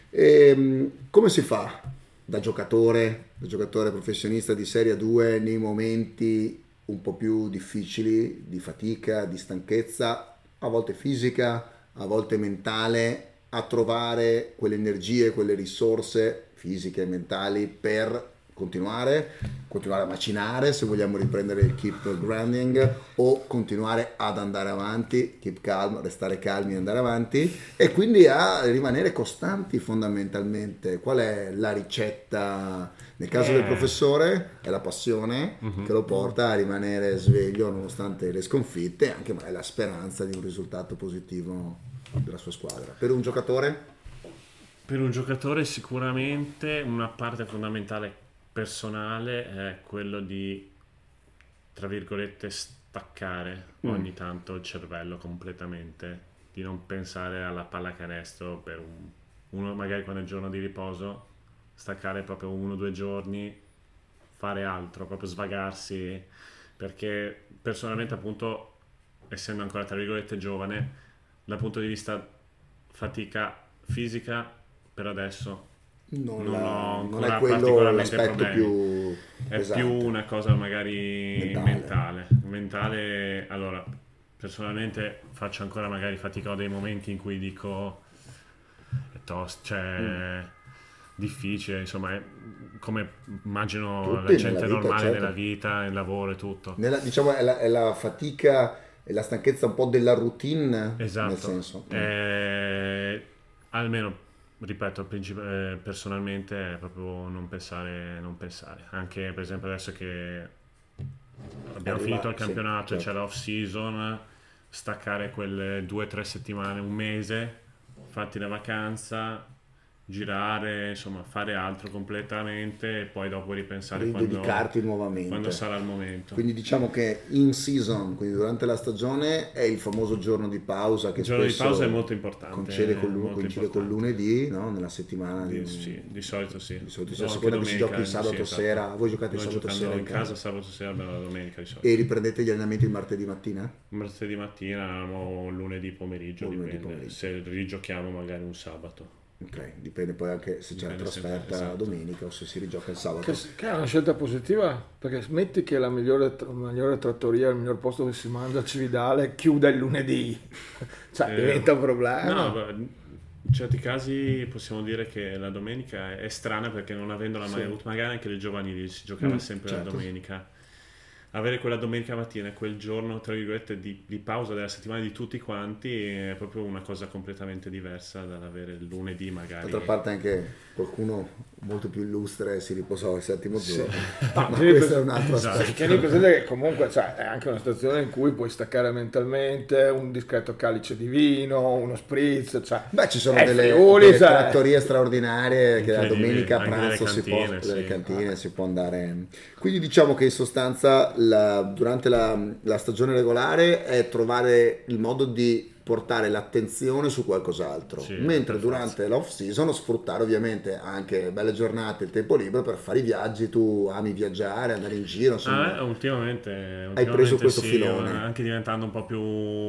S1: Come si fa da giocatore professionista di Serie 2 nei momenti un po' più difficili, di fatica, di stanchezza, a volte fisica, a volte mentale, a trovare quelle energie, quelle risorse fisiche e mentali per continuare a macinare, se vogliamo riprendere il keep grinding, o continuare ad andare avanti, keep calm, restare calmi e andare avanti, e quindi a rimanere costanti fondamentalmente. Qual è la ricetta? Nel caso del professore è la passione che lo porta a rimanere sveglio nonostante le sconfitte, e anche magari la speranza di un risultato positivo della sua squadra. Per un giocatore?
S4: Per un giocatore sicuramente una parte fondamentale personale è quello di, tra virgolette, staccare ogni tanto il cervello completamente, di non pensare alla pallacanestro per uno magari quando è il giorno di riposo, staccare proprio 1 o 2 giorni, fare altro, proprio svagarsi, perché personalmente appunto, essendo ancora tra virgolette giovane, dal punto di vista fatica fisica per adesso non
S1: è quello l'aspetto più
S4: è
S1: esatto.
S4: Più una cosa magari mentale. Allora, personalmente faccio ancora magari fatica, ho dei momenti in cui dico è tosto, cioè difficile, insomma, è come immagino
S1: tutti
S4: la gente
S1: nella vita,
S4: normale,
S1: certo.
S4: Nella vita, nel lavoro e tutto.
S1: Diciamo è la fatica e la stanchezza un po' della routine,
S4: esatto.
S1: nel senso.
S4: Almeno, ripeto, personalmente è proprio non pensare. Anche per esempio adesso che abbiamo finito il campionato,
S1: sì, certo.
S4: C'è l'off season, staccare quelle 2 o 3 settimane, un mese, fatti la vacanza girare, insomma, fare altro completamente e poi dopo ripensare
S1: Ridedicarti nuovamente.
S4: quando sarà il momento.
S1: Quindi diciamo che in season, quindi durante la stagione, è il famoso giorno di pausa che
S4: Il giorno di
S1: spesso
S4: pausa è molto importante.
S1: coincide col
S4: molto
S1: lunedì, no? Nella settimana
S4: Di solito sì.
S1: di solito,
S4: No,
S1: a seconda che si
S4: domenica,
S1: giochi il sabato
S4: sì, esatto.
S1: sera. Voi giocate il
S4: Noi
S1: sabato
S4: giocando
S1: sera
S4: in casa sabato sera, abbiamo la domenica di solito.
S1: e riprendete gli allenamenti il martedì mattina?
S4: Martedì mattina o lunedì pomeriggio,
S1: O lunedì
S4: dipende.
S1: pomeriggio.
S4: Se rigiochiamo magari un sabato.
S1: Ok, dipende poi anche se c'è la
S4: Dipende sempre,
S1: trasferta
S4: esatto.
S1: domenica o se si rigioca il sabato.
S2: Che è una scelta positiva, perché smetti che la migliore trattoria, il miglior posto dove si mangia a Cividale chiuda il lunedì, cioè diventa un problema.
S4: No, in certi casi possiamo dire che la domenica è strana perché non avendola mai avuta, magari anche le giovanili si giocava sempre
S1: certo.
S4: la domenica. Avere quella domenica mattina e quel giorno, tra virgolette, di pausa della settimana di tutti quanti è proprio una cosa completamente diversa dall'avere il lunedì magari.
S1: D'altra parte anche qualcuno molto più illustre si riposò il settimo giorno.
S2: Ma
S1: Ma
S2: tieni
S1: questo è un altro
S4: Esatto.
S1: aspetto.
S2: Tieni presente che comunque è anche una situazione in cui puoi staccare mentalmente, un discreto calice di vino, uno spritz,
S1: Beh, ci sono
S2: è
S1: delle
S2: Friuli, cioè.
S1: trattorie straordinarie che la
S4: Incredibili,
S1: domenica a
S4: anche
S1: pranzo
S4: delle
S1: si può,
S4: cantine,
S1: delle
S4: sì.
S1: cantine si può andare. Quindi diciamo che in sostanza durante la stagione regolare è trovare il modo di portare l'attenzione su qualcos'altro,
S4: Sì,
S1: mentre
S4: per
S1: durante l'off season sfruttare ovviamente anche belle giornate, il tempo libero per fare i viaggi. Tu ami viaggiare, andare in giro, insomma.
S4: Ultimamente
S1: preso questo
S4: sì,
S1: filone.
S4: anche diventando un po' più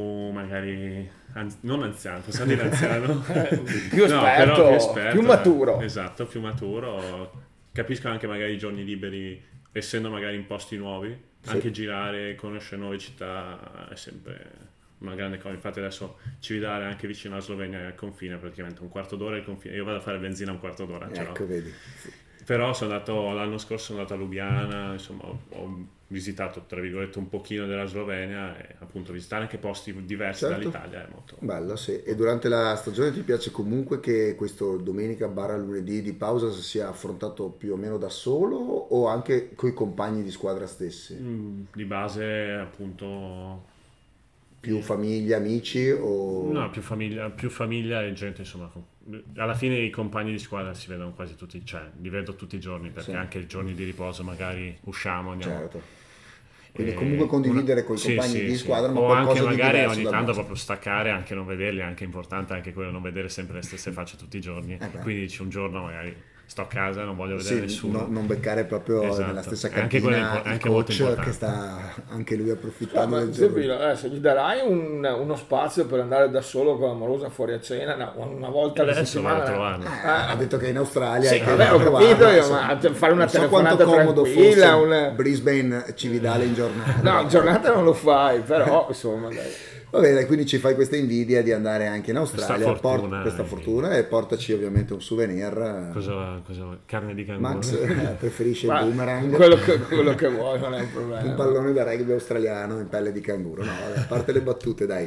S4: magari non anziano, possiamo dire anziano.
S2: più
S4: No,
S2: esperto,
S4: però più esperto,
S2: più maturo.
S4: Esatto, più maturo. Capisco anche magari i giorni liberi, essendo magari in posti nuovi, anche girare, conoscere nuove città è sempre una grande cosa. Infatti adesso Cividale, anche vicino alla Slovenia, è al confine, praticamente un quarto d'ora è il confine. Io vado a fare benzina un quarto d'ora, ce l'ho.
S1: Ecco, vedi.
S4: Però l'anno scorso sono andato a Lubiana, insomma ho visitato tra virgolette un pochino della Slovenia e appunto visitare anche posti diversi
S1: Certo.
S4: dall'Italia è molto
S1: Bello, sì. E durante la stagione ti piace comunque che questo domenica barra lunedì di pausa sia affrontato più o meno da solo o anche coi compagni di squadra stessi?
S4: di base appunto
S1: Più famiglia, amici o...
S4: no, più famiglia e gente, insomma. Alla fine i compagni di squadra si vedono quasi tutti, cioè li vedo tutti i giorni perché
S1: Sì.
S4: anche i giorni di riposo magari usciamo, andiamo.
S1: Certo. Quindi comunque condividere con i
S4: Sì,
S1: compagni
S4: sì,
S1: di
S4: sì.
S1: squadra, ma
S4: o anche
S1: qualcosa di
S4: magari
S1: diverso
S4: ogni
S1: dal
S4: tanto
S1: vostro.
S4: proprio staccare, anche non vederli, è anche importante anche quello, non vedere sempre le stesse facce tutti i giorni.
S1: beh.
S4: Quindi c'è un giorno magari sto a casa, non voglio vedere
S1: Sì,
S4: nessuno.
S1: non beccare proprio
S4: Esatto.
S1: nella stessa
S4: Anche quello è
S1: cantina
S4: anche
S1: il
S4: molto
S1: coach
S4: importante.
S1: che sta anche lui approfittando
S2: Ma
S1: del
S2: Zerbino,
S1: giorno.
S2: se gli darai uno spazio per andare da solo con l'amorosa fuori a cena, una volta alla
S4: Adesso vado a
S2: settimana.
S4: trovarlo.
S1: Ha detto che è in Australia
S2: Sì,
S1: e che
S2: vabbè,
S1: va a
S2: ho
S1: trovarlo,
S2: capito io,
S1: insomma.
S2: ma fare una
S1: Non so quanto
S2: telefonata
S1: comodo
S2: tranquilla,
S1: fosse Brisbane Cividale in giornata.
S2: No, in giornata non lo fai, però insomma dai.
S1: Va bene, quindi ci fai questa invidia di andare anche in Australia,
S4: Questa fortuna,
S1: questa fortuna, e portaci ovviamente un souvenir.
S4: Cosa carne di canguro?
S1: Max preferisce
S2: Ma
S1: il boomerang,
S2: quello che vuoi non è un
S1: un
S2: problema.
S1: pallone da rugby australiano in pelle di canguro. No, vabbè, a parte le battute, dai.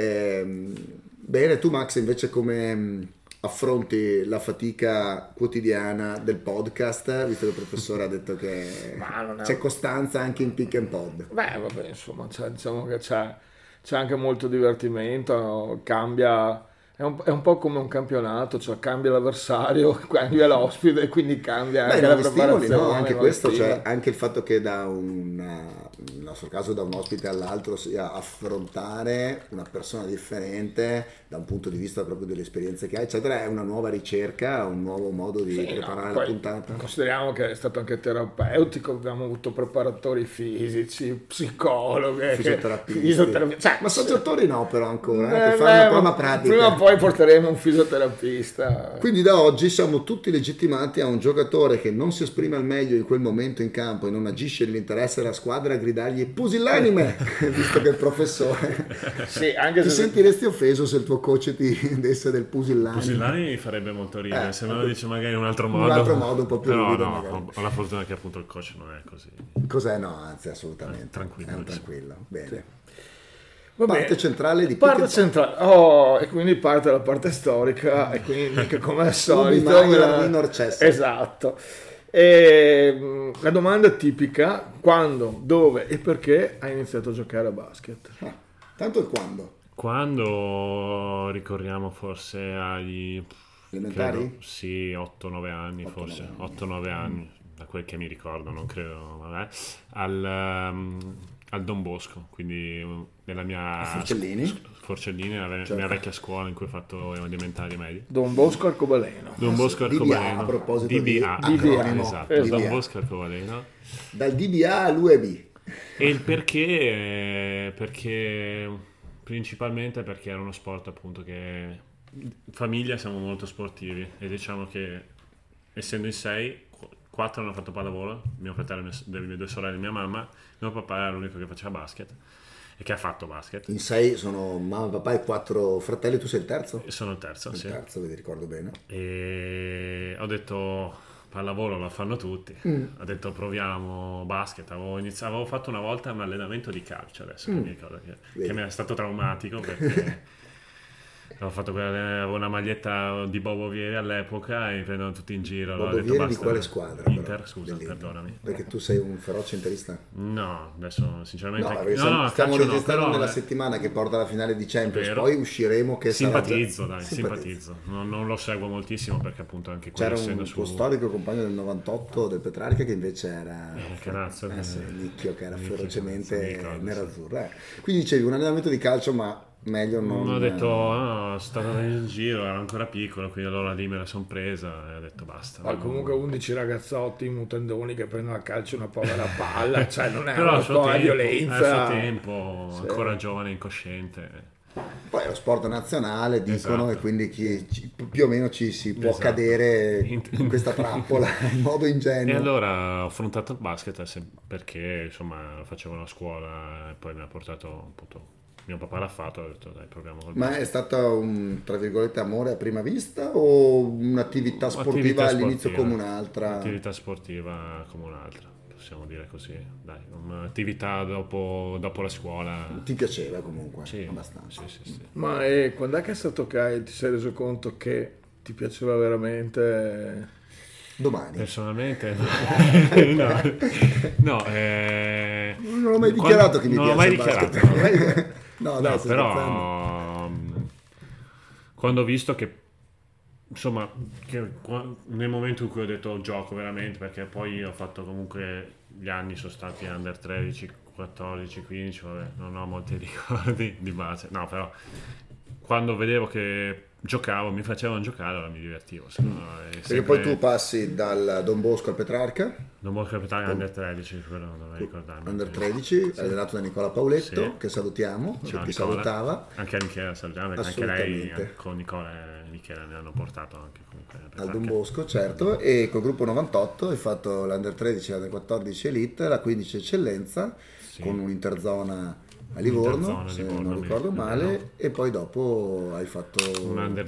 S1: Bene, tu Max invece come affronti la fatica quotidiana del podcast, visto che il professore ha detto che
S2: Ma non è-
S1: c'è costanza anche in pick and pod.
S2: Beh, vabbè, insomma, diciamo che c'è anche molto divertimento, cambia, è un po' come un campionato, cioè cambia l'avversario, cambia l'ospite, quindi cambia
S1: Beh,
S2: anche la
S1: nuovi stimoli,
S2: preparazione.
S1: no? Anche
S2: nuovi
S1: questo,
S2: stimoli.
S1: cioè anche il fatto che nel nostro caso da un ospite all'altro sia affrontare una persona differente da un punto di vista proprio delle esperienze che ha, eccetera, è una nuova ricerca, un nuovo modo di
S2: Sì,
S1: preparare
S2: no,
S1: la
S2: poi
S1: puntata.
S2: Consideriamo che è stato anche terapeutico, abbiamo avuto preparatori fisici, psicologhe,
S1: Fisioterapisti.
S2: cioè,
S1: Massaggiatori no, però ancora,
S2: eh,
S1: per fare una
S2: beh,
S1: prova pratica.
S2: prima o poi porteremo un fisioterapista.
S1: Quindi da oggi siamo tutti legittimati a un giocatore che non si esprime al meglio in quel momento in campo e non agisce nell'interesse della squadra a gridargli pusillanime, visto che il professore...
S2: Sì, anche
S1: Ti
S2: se
S1: sentiresti offeso se il tuo coach ti desse del pusillanime?
S4: Pusillani mi farebbe molto ridere, se me lo dice magari in un altro modo.
S1: Un altro modo, un po' più
S4: Però
S1: rigido
S4: no,
S1: magari.
S4: ho la fortuna che appunto il coach non è così.
S1: Cos'è? No, anzi, assolutamente.
S4: Tranquillo,
S1: È un
S4: diciamo.
S1: tranquillo. Bene.
S2: va
S1: Parte
S2: bene.
S1: centrale di
S2: Parte
S1: pick and
S2: centrale, e quindi parte la parte storica, e quindi che come al solito
S1: Minor, minor chess.
S2: esatto. E, la domanda tipica: quando, dove e perché hai iniziato a giocare a basket?
S1: Tanto il quando?
S4: Quando ricorriamo forse
S1: Elementari?
S4: Credo, sì, 8-9 anni
S1: 8-9
S4: forse,
S1: anni.
S4: 8-9 anni, da quel che mi ricordo, non credo, vabbè, al Don Bosco, quindi nella mia...
S1: Forcellini?
S4: Forcellini, la
S1: Certo.
S4: mia vecchia scuola in cui ho fatto elementari e medi.
S2: Don Bosco Arcobaleno.
S4: Don Bosco
S1: DBA,
S4: Arcobaleno.
S1: a proposito di
S4: DBA,
S1: acronimo.
S4: esatto,
S2: Esatto.
S4: Don Bosco Arcobaleno.
S1: Dal DBA all'UEB.
S4: E il perché principalmente perché era uno sport appunto che in famiglia siamo molto sportivi e diciamo che essendo in 6, 4 hanno fatto pallavolo, mio fratello, le mie 2 sorelle e mia mamma, mio papà era l'unico che faceva basket e che ha fatto basket.
S1: In 6 sono mamma, papà e 4 fratelli, tu sei il terzo?
S4: E sono il terzo,
S1: Il
S4: sì.
S1: terzo, vi ricordo bene.
S4: E ho detto pallavolo lo fanno tutti, ho detto proviamo basket, avevo fatto una volta un allenamento di calcio adesso che mi ricordo che mi è stato traumatico perché avevo una maglietta di Bobo Vieri all'epoca e mi prendevano tutti in giro. Allora ho
S1: Bobo
S4: detto,
S1: Vieri di
S4: basta.
S1: quale squadra?
S4: Inter,
S1: però?
S4: scusa,
S1: Dell'Inter.
S4: perdonami.
S1: Perché tu sei un feroce interista?
S4: No, adesso sinceramente
S1: No, perché stiamo
S4: calcio no,
S1: registrando
S4: però,
S1: nella settimana che porta alla finale di Champions,
S4: Vero.
S1: poi usciremo che
S4: simpatizzo,
S1: sarà
S4: dai,
S1: già...
S4: simpatizzo. Non lo seguo moltissimo perché appunto anche quello
S1: C'era
S4: essendo
S1: un tuo
S4: su
S1: storico compagno del 98 del Petrarca che invece era
S4: Canazzo,
S1: sì, Nicchio, che era
S4: Nicchio,
S1: ferocemente
S4: mi ricordo,
S1: nerazzurra. Quindi dicevi un allenamento di calcio, ma meglio non...
S4: ho detto no, sono stato in giro, ero ancora piccolo, quindi allora lì me la sono presa e ho detto basta.
S2: Ma
S4: no.
S2: comunque 11 ragazzotti in mutandoni che prendono a calcio una povera palla, cioè non è
S4: Però
S2: una
S4: al suo
S2: cosa di
S4: tempo,
S2: violenza.
S4: al suo tempo
S2: Sì.
S4: ancora giovane, incosciente.
S1: Poi è lo sport nazionale, dicono,
S4: Esatto.
S1: e quindi più o meno ci si può
S4: Esatto.
S1: cadere in questa trappola in modo ingenuo.
S4: E allora ho affrontato il basket perché insomma lo facevo a scuola e poi mi ha portato appunto mio papà l'ha fatto, ho detto dai proviamo col
S1: Ma
S4: basket.
S1: è stata un, tra virgolette, amore a prima vista o un'attività sportiva
S4: Attività
S1: all'inizio
S4: sportiva.
S1: come un'altra?
S4: Attività sportiva come un'altra, possiamo dire così, dai, un'attività dopo la scuola.
S1: Ti piaceva comunque?
S4: Sì,
S1: Abbastanza.
S4: sì.
S2: Ma quando è che è stato che ti sei reso conto che ti piaceva veramente?
S1: Domani.
S4: Personalmente no,
S1: Non l'ho mai dichiarato che mi
S4: non l'ho
S1: piace
S4: mai
S1: il basket.
S4: dichiarato,
S1: No,
S4: no,
S1: dai, sto scherzando.
S4: però quando ho visto che insomma nel momento in cui ho detto gioco veramente, perché poi ho fatto comunque gli anni sono stati under 13, 14, 15, vabbè, non ho molti ricordi di base, no, però quando vedevo che giocavo, mi facevano giocare, allora mi divertivo. Se no, è
S1: Perché
S4: sempre-
S1: poi tu passi dal Don Bosco al Petrarca,
S4: non vuoi capitare under 13, quello non dovrei ricordarmi.
S1: under 13, allenato da Nicola Pauletto,
S4: Sì.
S1: che salutiamo,
S4: Ciao,
S1: che ti
S4: Nicola.
S1: salutava,
S4: Anche a Michela salutiamo, perché anche lei
S1: Assolutamente.
S4: con Nicola e Michela mi hanno portato anche comunque a
S1: al
S4: Petrarca.
S1: Don Bosco, certo, e col gruppo 98 hai fatto l'Under 13, l'Under 14 Elite, la 15 Eccellenza,
S4: Sì.
S1: con un'interzona a Livorno,
S4: Un'interzona a
S1: se
S4: Livorno,
S1: non
S4: mi
S1: ricordo
S4: ricordo.
S1: male, e poi dopo hai fatto
S4: Un under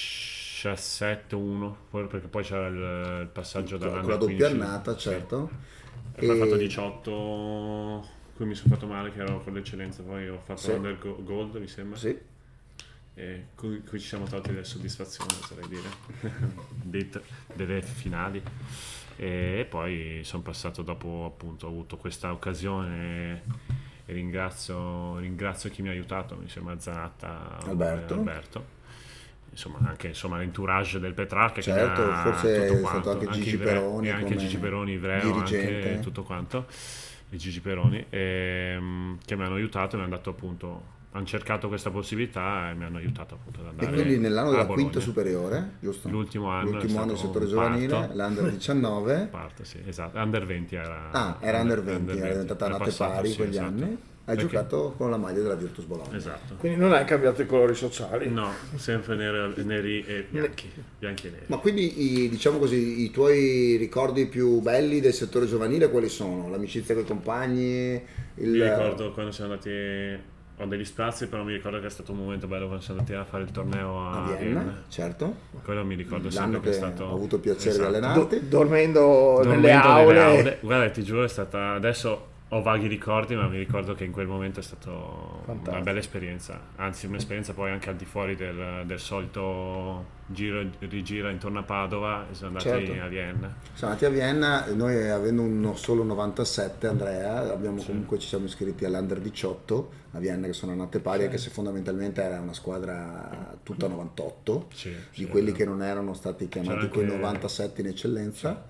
S4: 17-1, perché poi c'era il passaggio
S1: con
S4: dall'under
S1: la doppia
S4: 15.
S1: annata, certo.
S4: E poi ho fatto 18, qui mi sono fatto male che ero con l'eccellenza, poi ho fatto
S1: Sì.
S4: l'under gold mi sembra.
S1: Sì.
S4: E qui ci siamo tolti delle soddisfazioni, oserei dire, delle finali. E poi sono passato dopo, appunto, ho avuto questa occasione e ringrazio chi mi ha aiutato, mi sembra Zanatta,
S1: Alberto.
S4: Insomma anche l'entourage del Petrarca,
S1: Certo,
S4: che mi ha
S1: forse
S4: tutto
S1: è stato
S4: quanto,
S1: anche Gigi
S4: Ivrea-
S1: Peroni
S4: e anche
S1: come
S4: Gigi Peroni, Ivreo,
S1: dirigente.
S4: anche tutto quanto, e Gigi Peroni, che mi hanno aiutato e mi hanno dato appunto, hanno cercato questa possibilità e mi hanno aiutato appunto ad
S1: E
S4: andare
S1: quindi nell'anno
S4: a
S1: della
S4: Bologna.
S1: quinta superiore, giusto?
S4: L'ultimo anno
S1: L'ultimo
S4: è
S1: anno del
S4: stato
S1: settore
S4: un
S1: giovanile,
S4: parto.
S1: l'Under 19.
S4: Parte, sì, esatto. Under 20 era.
S1: Era Under 20, era diventata
S4: Era
S1: Nate
S4: passato,
S1: Pari
S4: sì,
S1: quegli
S4: esatto.
S1: anni. Hai
S4: Perché-
S1: giocato con la maglia della Virtus Bologna.
S4: Esatto.
S2: Quindi non hai cambiato i colori sociali?
S4: No, sempre neri e bianchi. Bianchi e neri.
S1: Ma quindi diciamo così, i tuoi ricordi più belli del settore giovanile quali sono? L'amicizia con i compagni?
S4: Mi ricordo quando siamo andati. Ho degli spazi, però mi ricordo che è stato un momento bello quando siamo andati a fare il torneo
S1: a
S4: a
S1: Vienna, certo.
S4: Quello mi ricordo
S1: L'anno
S4: sempre che è
S1: che
S4: stato.
S1: ho avuto il piacere
S4: Esatto.
S1: di allenarti.
S2: Dormendo nelle
S4: Dormendo
S2: aule.
S4: Guarda, ti giuro, è stata. Adesso ho vaghi ricordi, ma mi ricordo che in quel momento è stata una
S2: Fantastico.
S4: bella esperienza, anzi un'esperienza poi anche al di fuori del solito giro e rigira intorno a Padova, e sono andati
S1: Certo.
S4: a Vienna.
S1: Siamo andati a Vienna, noi avendo un solo 97, Andrea, comunque ci siamo iscritti all'Under 18 a Vienna, che sono annate pari, anche se fondamentalmente era una squadra tutta 98,
S4: Sì,
S1: di
S4: sì,
S1: quelli che non erano stati chiamati
S4: C'era
S1: coi
S4: anche-
S1: 97 in eccellenza.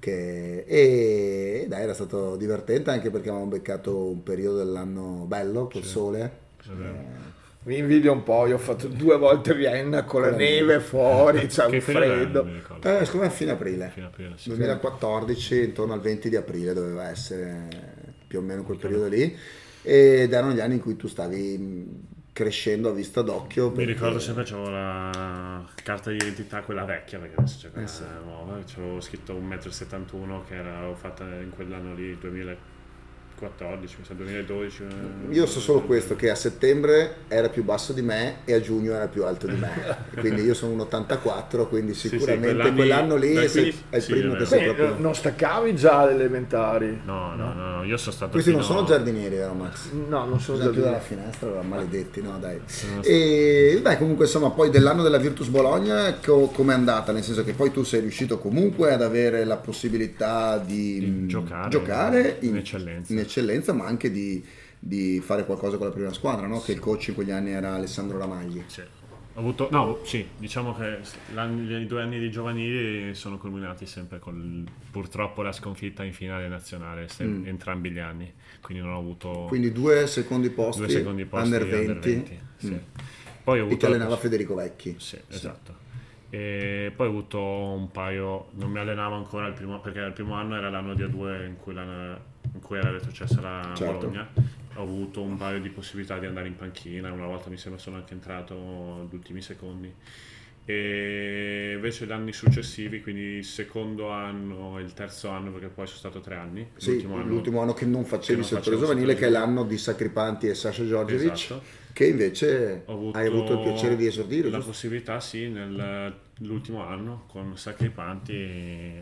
S1: E dai, era stato divertente anche perché avevamo beccato un periodo dell'anno bello col sole.
S4: È vero.
S2: Mi invidio un po', io ho fatto 2 volte Vienna con la
S1: la
S2: neve fuori, c'è
S4: Che
S2: un
S4: periodo era?
S2: freddo.
S4: Non mi ricordo.
S1: Secondo me a fine aprile.
S4: Fino a aprile, sì.
S1: 2014, intorno al 20 di aprile doveva essere più o meno quel periodo lì, ed erano gli anni in cui tu stavi crescendo a vista d'occhio.
S4: Mi
S1: perché-
S4: ricordo sempre che avevo la carta di identità, quella vecchia, perché adesso c'è quella
S1: sì.
S4: nuova. C'avevo scritto 1,71 m, che avevo fatta in quell'anno lì, 2014, mi sa 2012.
S1: Io so solo questo, che a settembre era più basso di me e a giugno era più alto di me. Quindi io sono un 84, quindi
S4: sì,
S1: sicuramente
S4: quell'anni-
S1: quell'anno lì
S4: dai,
S1: sei-
S4: quindi-
S1: è il
S4: sì,
S1: primo
S4: è
S1: che
S4: vero.
S1: sei
S2: Quindi,
S1: proprio...
S2: non staccavi già alle elementari?
S4: No, io sono stato
S1: Questi non
S4: fino-
S1: sono giardinieri, vero Max?
S2: No, non sono
S1: Bisogna chiudere la
S2: già
S1: finestra, maledetti, no dai. E dai, comunque insomma, poi dell'anno della Virtus Bologna come è andata? Nel senso che poi tu sei riuscito comunque ad avere la possibilità di
S4: giocare
S1: in
S4: in eccellenza.
S1: ma anche di fare qualcosa con la prima squadra, no? Che il coach in quegli anni era Alessandro Ramagli.
S4: Sì. Ho avuto, no, sì, diciamo che i 2 anni di giovanili sono culminati sempre con purtroppo la sconfitta in finale nazionale, entrambi gli anni, quindi non ho avuto
S1: Quindi 2 secondi posti,
S4: 2 secondi posti
S1: under
S4: di
S1: 20,
S4: sì. Poi ho
S1: e
S4: avuto
S1: ti allenava Federico Vecchi.
S4: Sì, esatto. E poi ho avuto un paio, non mi allenavo ancora perché il primo anno era l'anno di A2 in cui era retrocessa la
S1: Certo.
S4: Bologna. Ho avuto un paio di possibilità di andare in panchina, una volta mi sembra sono anche entrato agli ultimi secondi. E invece gli anni successivi, quindi il secondo anno e il terzo anno, perché poi sono stato 3 anni,
S1: Sì, l'ultimo anno che non facevi
S4: che non
S1: settore
S4: facevo
S1: giovanile, che è
S4: settore
S1: l'anno di Sacripanti e Sasha Djordjevic,
S4: Esatto.
S1: che invece
S4: Ho
S1: hai avuto il piacere di esordire,
S4: la
S1: giusto?
S4: possibilità, sì, nell'ultimo anno con Sacripanti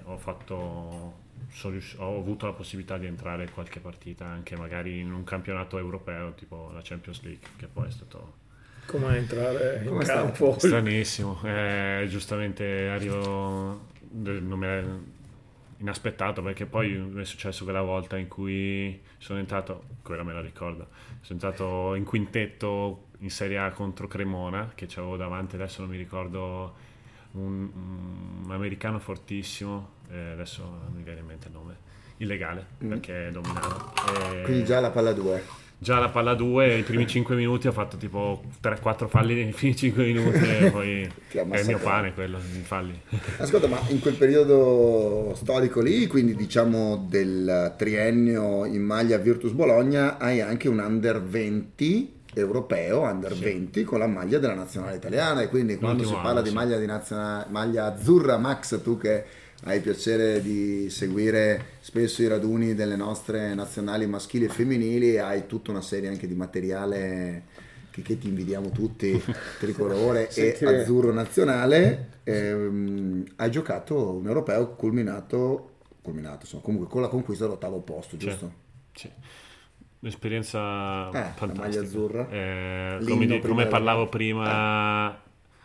S4: ho avuto la possibilità di entrare in qualche partita, anche magari in un campionato europeo tipo la Champions League, che poi è stato
S2: come entrare in
S1: Come è stato?
S2: campo.
S4: stranissimo. Giustamente arrivo non me l'è inaspettato, perché poi mi è successo quella volta in cui sono entrato, quella me la ricordo, sono entrato in quintetto in Serie A contro Cremona, che c'avevo davanti, adesso non mi ricordo, un americano fortissimo, adesso non mi viene in mente il nome, illegale, perché dominava.
S1: Quindi già la palla 2.
S4: Già la palla 2, i primi 5 minuti ho fatto tipo 3-4 falli nei primi 5 minuti e poi
S1: Ti ha
S4: è il mio
S1: massacrato.
S4: pane quello, i falli.
S1: Ascolta, ma in quel periodo storico lì, quindi diciamo del triennio in maglia Virtus Bologna, hai anche un under 20 europeo, under 20 con la maglia della nazionale italiana, e quindi quando si
S4: L'ultimo
S1: parla
S4: anno,
S1: di
S4: sì.
S1: maglia azzurra, Max, tu che hai il piacere di seguire spesso i raduni delle nostre nazionali maschili e femminili, hai tutta una serie anche di materiale che ti invidiamo tutti, tricolore e
S2: Senti,
S1: azzurro nazionale. Hai giocato un europeo culminato insomma, comunque con la conquista dell'8° posto, giusto?
S4: Sì. Un'esperienza
S1: la
S4: fantastica.
S1: maglia azzurra.
S4: Come,
S1: L'inno prima della
S4: parlavo
S1: gara.
S4: prima,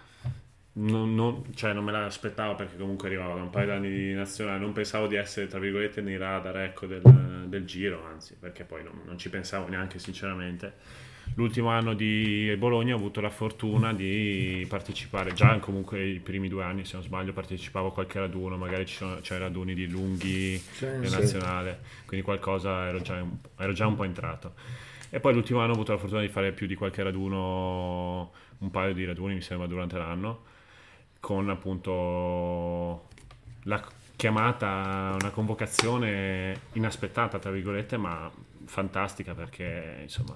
S4: non me l'aspettavo, perché comunque arrivavo da un paio d'anni di nazionale, non pensavo di essere tra virgolette nei radar, ecco, del giro, anzi, perché poi non ci pensavo neanche sinceramente. L'ultimo anno di Bologna ho avuto la fortuna di partecipare, già comunque i primi 2 anni se non sbaglio partecipavo a qualche raduno, magari c'erano raduni di lunghi
S2: Sì.
S4: nazionale, quindi qualcosa ero già un po' entrato. E poi l'ultimo anno ho avuto la fortuna di fare più di qualche raduno, un paio di raduni mi sembra durante l'anno, con appunto la chiamata, una convocazione inaspettata tra virgolette, ma fantastica, perché insomma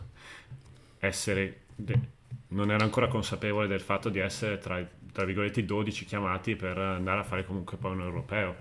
S4: non ero ancora consapevole del fatto di essere tra virgolette i 12 chiamati per andare a fare comunque poi un europeo.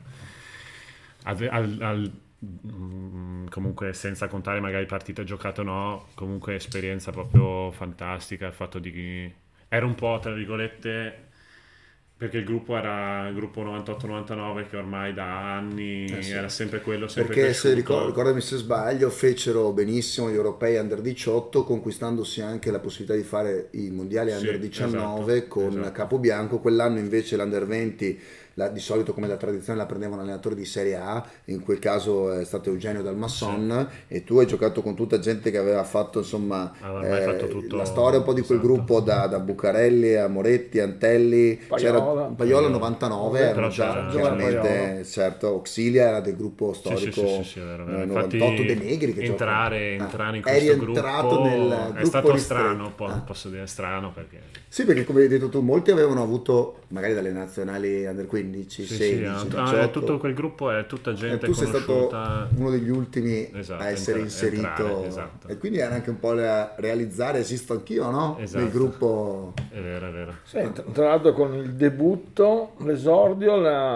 S4: Comunque senza contare magari partite giocate o no, comunque esperienza proprio fantastica, il fatto di ero un po' tra virgolette Perché il gruppo era il gruppo 98-99 che ormai da anni
S1: Sì.
S4: era sempre quello, sempre
S1: Perché se
S4: cresciuto.
S1: ricordami se sbaglio, fecero benissimo gli europei under 18, conquistandosi anche la possibilità di fare i mondiali
S4: Sì,
S1: under 19
S4: esatto,
S1: con
S4: esatto.
S1: Capobianco. Quell'anno invece l'under 20, di solito come da tradizione la prendevano allenatori di Serie A, in quel caso è stato Eugenio Dalmasson, e tu hai giocato con tutta gente che aveva fatto insomma
S4: Aveva fatto tutto,
S1: la storia un po' di quel
S4: esatto.
S1: gruppo da Bucarelli a Moretti, Antelli, c'era Paiola 99,
S4: Però
S1: erano già
S4: c'era
S1: chiaramente, certo, Auxilia era del gruppo storico,
S4: Sì, vero, vero.
S1: 98
S4: Infatti,
S1: De Negri che
S4: entrare
S1: gioca.
S4: in
S1: Eri
S4: questo
S1: entrato
S4: gruppo
S1: nel
S4: è
S1: gruppo
S4: stato
S1: ristretto.
S4: strano, posso dire strano perché
S1: Sì, perché come hai detto tu, molti avevano avuto magari dalle nazionali under 15,
S4: sì,
S1: 16,
S4: no,
S1: 18.
S4: tutto quel gruppo è tutta
S1: E
S4: gente
S1: tu sei stato
S4: conosciuta.
S1: uno degli ultimi
S4: Esatto,
S1: a essere inserito,
S4: entrare, esatto.
S1: e quindi era anche un po' da realizzare, esisto anch'io, no?
S4: Esatto.
S1: Nel gruppo.
S4: È vero.
S2: Sì, tra l'altro con il debutto, l'esordio,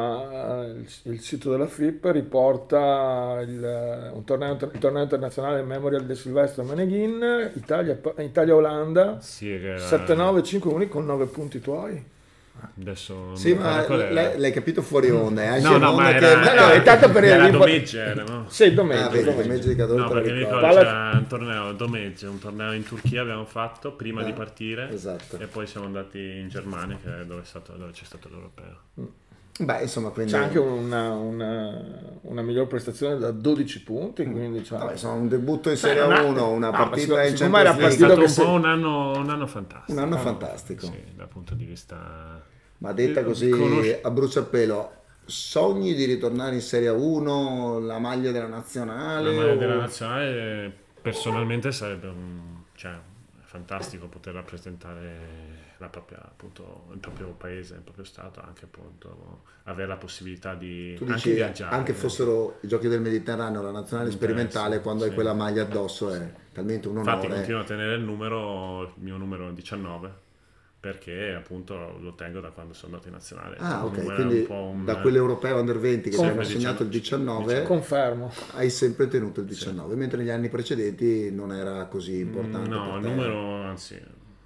S2: il sito della FIP riporta il torneo internazionale Memorial de Silvestro Meneghin, Italia-Olanda,
S4: Sì, che era-
S2: 7-9, 5-1 con 9 punti tuoi.
S4: adesso non
S1: Sì,
S4: mi
S1: ma
S4: ricordo qual era.
S1: l'hai capito fuori onda, eh?
S4: No, no, ma
S1: che
S4: era,
S2: no, è tanto per
S4: era
S2: il-
S4: Domegge, era, no?
S2: Sì, domenica.
S1: Ah, vedi,
S2: domenica.
S1: Domegge di Cadore
S4: No,
S1: te lo
S4: perché mi
S1: ricordo.
S4: ricordo
S2: Palla-
S4: c'era un torneo Domegge, un torneo in Turchia abbiamo fatto prima di partire,
S1: esatto.
S4: e poi siamo andati in Germania, che è dove c'è stato l'europeo.
S1: Beh, insomma, quindi
S2: C'è anche una miglior prestazione da 12 punti, quindi
S1: vabbè, insomma, un debutto in Serie
S2: una-
S1: 1, una
S2: no, ma
S1: partita in
S2: siccome era
S1: Champions
S4: È
S1: League,
S2: partito
S4: stato
S2: che
S4: un
S2: se-
S4: po' un anno fantastico.
S1: un anno fantastico.
S4: Sì, dal punto di vista...
S1: Ma detta così a bruciapelo, sogni di ritornare in Serie 1, la maglia della nazionale?
S4: La maglia
S1: o-
S4: della nazionale personalmente sarebbe fantastico poter rappresentare appunto, il proprio paese, il proprio stato, anche appunto avere la possibilità di
S1: Tu
S4: anche
S1: dici,
S4: viaggiare.
S1: anche fossero i giochi del Mediterraneo, la nazionale sperimentale,
S4: sì,
S1: quando hai
S4: sì.
S1: quella maglia addosso è talmente un
S4: Infatti
S1: onore.
S4: continuo a tenere il mio numero 19, perché appunto lo tengo da quando sono andato in nazionale.
S1: Ah, ok,
S4: Era
S1: quindi
S4: un po'
S1: da quell'europeo under 20 che ti
S4: Sempre
S1: hanno assegnato il 19,
S2: confermo.
S1: hai sempre tenuto il 19, mentre negli anni precedenti non era così importante.
S4: No,
S1: per
S4: il
S1: te.
S4: numero, anzi,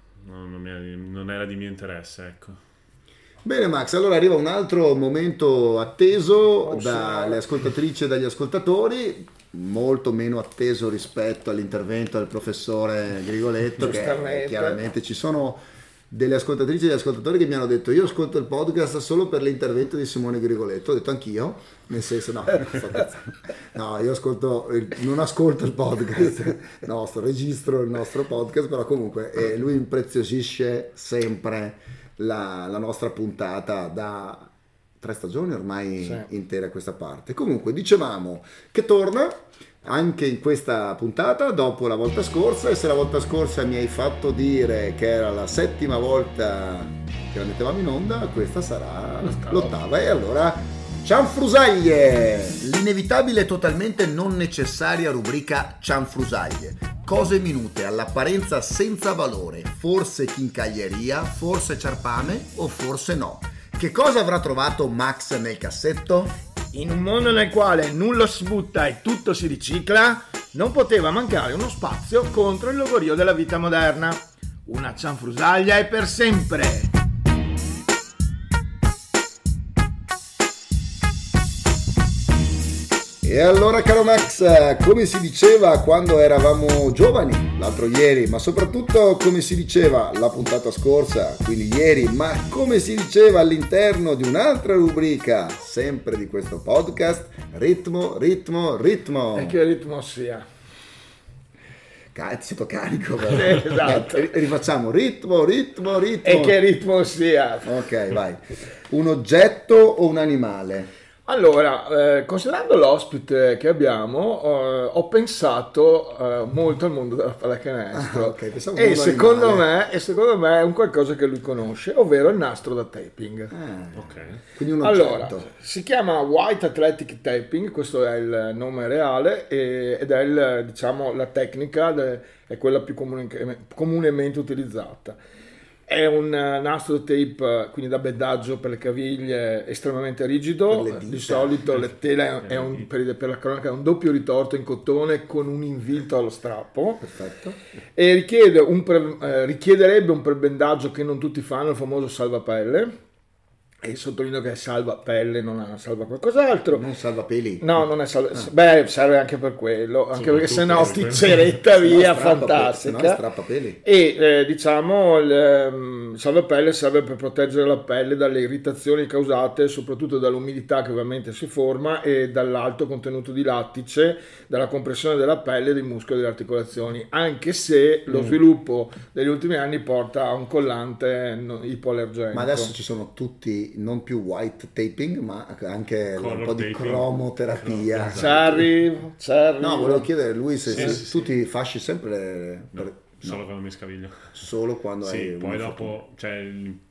S4: non era di mio interesse, ecco.
S1: Bene Max, allora arriva un altro momento atteso
S2: sì.
S1: dalle ascoltatrici e dagli ascoltatori, molto meno atteso rispetto all'intervento del professore Grigoletto, che
S2: Giustamente.
S1: chiaramente ci sono delle ascoltatrici e degli ascoltatori che mi hanno detto io ascolto il podcast solo per l'intervento di Simone Grigoletto. Ho detto anch'io, nel senso no, io non ascolto il podcast nostro, registro il nostro podcast, però comunque lui impreziosisce sempre la nostra puntata da 3 stagioni ormai
S2: Sì.
S1: intere a questa parte. Comunque dicevamo che torna anche in questa puntata dopo la volta scorsa, e se la volta scorsa mi hai fatto dire che era la 7ª volta che la mettevamo in onda, questa sarà l'8ª, e allora cianfrusaglie, l'inevitabile e totalmente non necessaria rubrica cianfrusaglie, cose minute all'apparenza senza valore, forse chincaglieria, forse ciarpame o forse no. Che cosa avrà trovato Max nel cassetto?
S2: In un mondo nel quale nulla si butta e tutto si ricicla, non poteva mancare uno spazio contro il logorio della vita moderna. Una cianfrusaglia è per sempre.
S1: E allora caro Max, come si diceva quando eravamo giovani, l'altro ieri, ma soprattutto come si diceva la puntata scorsa, quindi ieri, ma come si diceva all'interno di un'altra rubrica, sempre di questo podcast, ritmo, ritmo, ritmo.
S2: E che ritmo sia.
S1: Ti sento carico, però.
S2: Sì, esatto.
S1: Rifacciamo ritmo, ritmo, ritmo.
S2: E che ritmo sia.
S1: Ok, vai. Un oggetto o un animale?
S2: Allora, considerando l'ospite che abbiamo, ho pensato molto al mondo della pallacanestro.
S1: Ah, ok, pensavo
S2: e,
S1: mondo
S2: secondo
S1: animale.
S2: me, secondo me è un qualcosa che lui conosce, ovvero il nastro da taping.
S4: Ok.
S1: Quindi un oggetto.
S2: Allora, si chiama White Athletic Taping, questo è il nome reale, ed è diciamo, la tecnica, è quella più comunemente utilizzata. È un nastro da tape, quindi da bendaggio per le caviglie, estremamente rigido.
S1: Per le dita.
S2: Di solito le tele per la cronaca è un doppio ritorto in cotone con un invito allo strappo.
S1: Perfetto.
S2: E richiederebbe un prebendaggio che non tutti fanno, il famoso salvapelle. e sottolineo che è salva pelle, non è salva qualcos'altro.
S1: Non salva peli.
S2: No, non è salva. Beh, serve anche per quello, anche perché sennò
S4: Soprattutto
S2: ti ceretta via,
S1: Se no
S2: fantastica.
S1: strappa peli.
S2: E diciamo il salvapelle serve per proteggere la pelle dalle irritazioni causate soprattutto dall'umidità che ovviamente si forma e dall'alto contenuto di lattice, dalla compressione della pelle, dei muscoli e delle articolazioni, anche se lo sviluppo degli ultimi anni porta a un collante ipoallergenico.
S1: Ma adesso ci sono tutti, non più white taping, ma anche un
S4: Color
S1: po' di
S4: taping.
S1: cromoterapia.
S2: Ci arrivo.
S1: No, volevo chiedere, lui, se
S4: Sì.
S1: tu ti fasci sempre
S4: Solo quando mi scaviglio.
S1: solo quando
S4: Sì,
S1: hai
S4: poi
S1: una
S4: dopo, cioè,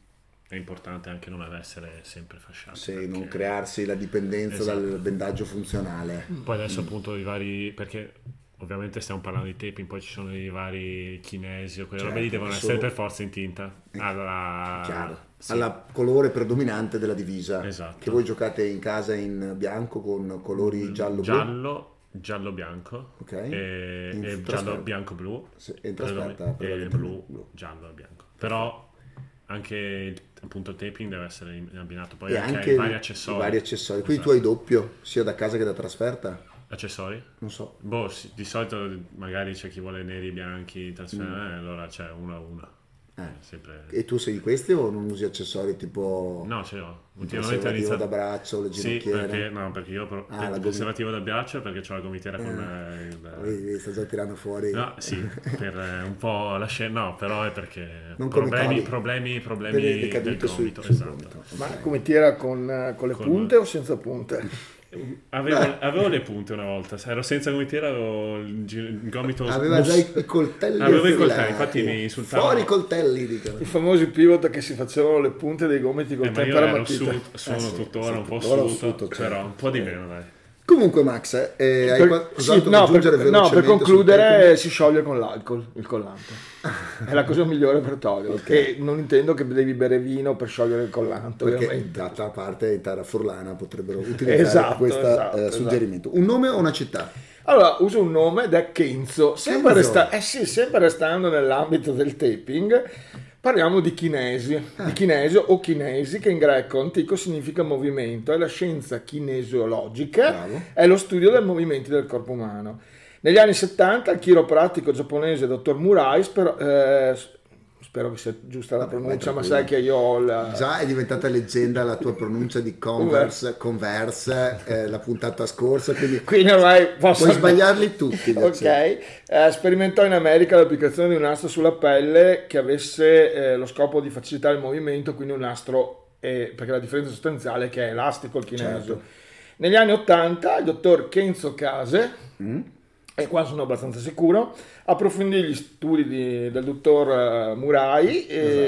S4: è importante anche non essere sempre fasciato.
S1: sì,
S4: perché-
S1: non crearsi la dipendenza
S4: Esatto.
S1: dal bendaggio funzionale.
S4: Poi adesso appunto i vari, perché ovviamente stiamo parlando di taping, poi ci sono i vari kinesi o quelle robe lì
S1: Certo,
S4: devono
S1: solo-
S4: essere per forza in tinta.
S1: Chiaro.
S4: Sì.
S1: Alla colore predominante della divisa.
S4: Esatto.
S1: Che voi giocate in casa in bianco con colori giallo-blu.
S4: Giallo-bianco
S1: Ok.
S4: e
S1: In trasferta.
S4: giallo-bianco-blu
S1: Sì, in trasferta,
S4: e
S1: prevalentemente
S4: blu,
S1: blu.
S4: giallo e bianco. Però anche appunto il taping deve essere abbinato. Poi
S1: E
S4: anche
S1: anche
S4: i vari accessori.
S1: i vari accessori. Quindi
S4: Esatto.
S1: tu hai doppio, sia da casa che da trasferta?
S4: Accessori?
S1: Non so.
S4: Boh, sì, di solito magari c'è chi vuole neri, bianchi, allora c'è uno a uno. Sempre...
S1: E tu sei di questi o non usi accessori tipo
S4: No, ce l'ho.
S1: il
S4: Ultimamente ho
S1: preservativo
S4: iniziato...
S1: da braccio, le
S4: Sì,
S1: ginocchiere?
S4: perché io
S1: la
S4: il
S1: gomita.
S4: preservativo da braccio perché ho la gomitiera con
S1: Vedi, sta già tirando fuori.
S4: No, sì, per un po' la scena, no, però è perché
S1: Non come Coli.
S4: problemi
S1: Per le
S4: del
S1: cadute sul
S4: gomito,
S1: sul
S4: esatto.
S1: gomito.
S2: Ma come tira con le punte o senza punte?
S4: Avevo le punte una volta, ero senza gomitiera, avevo il gomito...
S1: Aveva già i coltelli
S4: Avevo i
S1: affilati.
S4: coltelli, infatti mi insultavano.
S1: Fuori i coltelli, dicono.
S2: I famosi pivot che si facevano le punte dei gomiti col
S4: Ma io
S2: tempera
S4: ero
S2: matita.
S4: sono tuttora un po'
S1: tuttora
S4: asciutto,
S1: asciutto,
S4: però
S1: certo.
S4: un po' di meno, dai.
S1: Comunque Max, hai
S2: Sì,
S1: qualcos'altro da
S2: no,
S1: aggiungere
S2: per
S1: velocemente sul
S2: concludere
S1: taping?
S2: si scioglie con l'alcol il collante. È la cosa migliore per toglierlo.
S1: Ok.
S2: E non intendo che devi bere vino per sciogliere il collante,
S1: Perché
S2: ovviamente.
S1: d'altra parte in terra furlana potrebbero utilizzare
S2: Esatto,
S1: questo
S2: esatto,
S1: suggerimento. Un nome o una città?
S2: Allora, uso un nome ed è Kenzo. Sempre,
S1: Kenzo?
S2: sempre restando nell'ambito del taping, parliamo di kinesi, di kinesio o kinesi, che in greco antico significa movimento, è la scienza kinesiologica,
S1: Bravo.
S2: è lo studio dei movimenti del corpo umano. Negli anni 70 il chiropratico giapponese dottor Murai, spero che sia giusta la pronuncia, ma sai che io ho la...
S1: Già è diventata leggenda la tua pronuncia di Converse, la puntata scorsa, quindi
S2: Quindi ormai posso...
S1: puoi sbagliarli tutti. gli accenti.
S2: Ok, sperimentò in America l'applicazione di un nastro sulla pelle che avesse lo scopo di facilitare il movimento, quindi un nastro, perché la differenza sostanziale è che è elastico il kinesio.
S1: Certo.
S2: Negli anni 80 il dottor Kenzo Kase, e qua sono abbastanza sicuro, approfondì gli studi del dottor Murai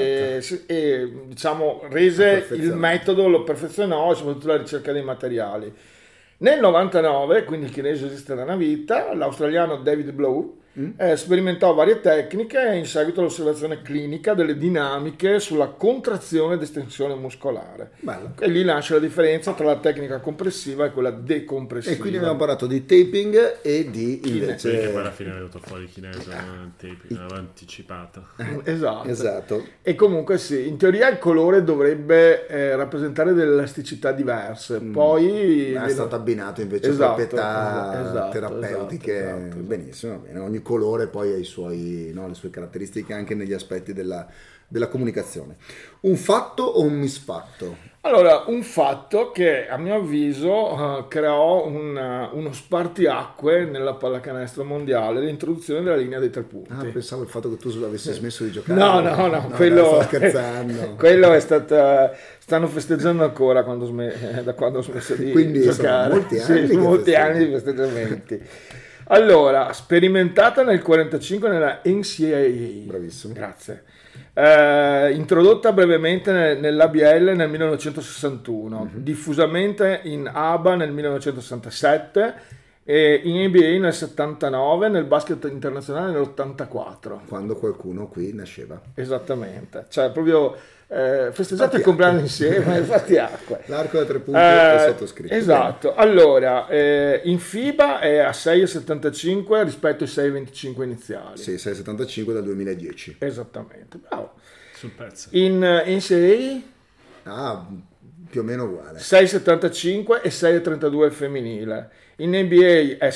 S2: e diciamo rese il metodo, lo perfezionò e soprattutto la ricerca dei materiali. Nel 99, quindi il kinesio esiste da una vita, l'australiano David Blow sperimentò varie tecniche e in seguito all'osservazione clinica delle dinamiche sulla contrazione ed estensione muscolare.
S1: Bello.
S2: E lì nasce la differenza tra la tecnica compressiva e quella decompressiva.
S1: E quindi abbiamo parlato di taping e di
S4: Perché poi
S1: invece...
S4: alla fine è venuto fuori il cinese, l'avevo anticipato.
S2: Esatto.
S1: Esatto.
S2: E comunque sì, in teoria il colore dovrebbe rappresentare delle elasticità diverse, poi
S1: È stato abbinato invece a
S2: Esatto,
S1: proprietà
S2: esatto,
S1: terapeutiche.
S2: esatto.
S1: Benissimo, va bene. Ogni colore poi ha le sue caratteristiche anche negli aspetti della comunicazione. Un fatto o un misfatto?
S2: Allora, un fatto che a mio avviso creò uno spartiacque nella pallacanestro mondiale, l'introduzione della linea dei tre punti.
S1: Pensavo il fatto che tu avessi smesso di giocare.
S2: No, quello,
S1: sto scherzando.
S2: quello è stato, stanno festeggiando ancora da quando ho smesso di
S1: Quindi sono
S2: giocare.
S1: molti
S2: Sì,
S1: anni che
S2: molti anni di festeggiamenti. Allora, sperimentata nel 1945 nella NCAA.
S1: Bravissimo.
S2: Grazie. Introdotta brevemente nell'ABL nel 1961, diffusamente in ABA nel 1967 e in NBA nel 79, nel basket internazionale nell'84.
S1: Quando qualcuno qui nasceva.
S2: Esattamente, cioè proprio festeggiate il compleanno insieme, infatti acqua.
S1: L'arco da tre punti è sottoscritto.
S2: Esatto, allora in FIBA è a 6,75 rispetto ai 6,25 iniziali.
S1: Sì, 6,75 dal 2010.
S2: Esattamente, bravo.
S4: Sul pezzo.
S2: In NCAA
S1: più o meno uguale.
S2: 6,75 e 6,32 il femminile. In NBA è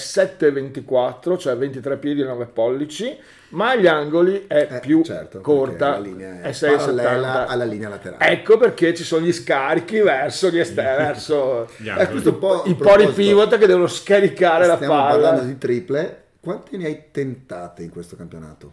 S2: 7,24, cioè 23 piedi e 9 pollici, ma agli angoli è più
S1: certo,
S2: corta,
S1: la linea
S2: è
S1: parallela
S2: 6,70.
S1: alla linea laterale.
S2: Ecco perché ci sono gli scarichi verso gli esterni, verso
S4: Gli angoli.
S1: Questo un po'
S2: i pori pivot che devono scaricare la
S1: stiamo parlando
S2: palla.
S1: di triple. Quante ne hai tentate in questo campionato?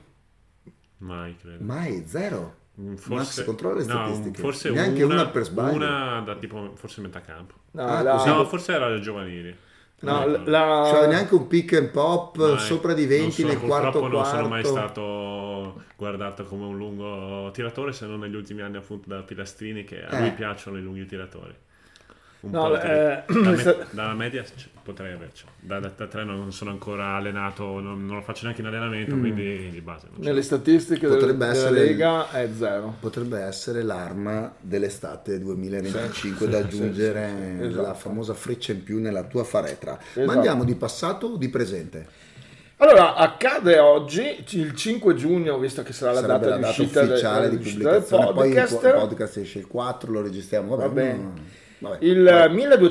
S4: Mai, credo.
S1: Mai, zero. Max, controlla le
S4: no,
S1: statistiche.
S4: forse
S1: Neanche una per sbaglio.
S4: Una da tipo forse metà campo.
S2: No,
S1: così.
S4: No, forse era le giovanili.
S2: no,
S4: No,
S1: Cioè neanche un pick and pop
S4: mai.
S1: sopra di 20
S4: Non
S1: nel
S4: sono-
S1: quarto
S4: purtroppo non sono mai
S1: quarto.
S4: stato guardato come un lungo tiratore, se non negli ultimi anni appunto da Pilastrini, che a lui piacciono i lunghi tiratori. Un
S2: No,
S4: po'
S2: eh,
S4: dalla media potrei averci. Da 3 non sono ancora allenato, non lo faccio neanche in allenamento, quindi di base non c'è.
S2: nelle statistiche
S1: Potrebbe
S2: della
S1: essere-
S2: Lega è zero.
S1: Potrebbe essere l'arma dell'estate 2025 da aggiungere
S2: sì, esatto.
S1: la famosa freccia in più nella tua faretra.
S2: Esatto.
S1: Ma andiamo di passato o di presente?
S2: Allora, accade oggi, il 5 giugno, visto che sarà la
S1: Sarebbe
S2: data
S1: la
S2: di
S1: data
S2: uscita
S1: ufficiale di
S2: uscita del
S1: pubblicazione. Poi il
S2: podcast.
S1: podcast esce il 4, lo registriamo.
S2: Va bene.
S1: Vabbè.
S2: Il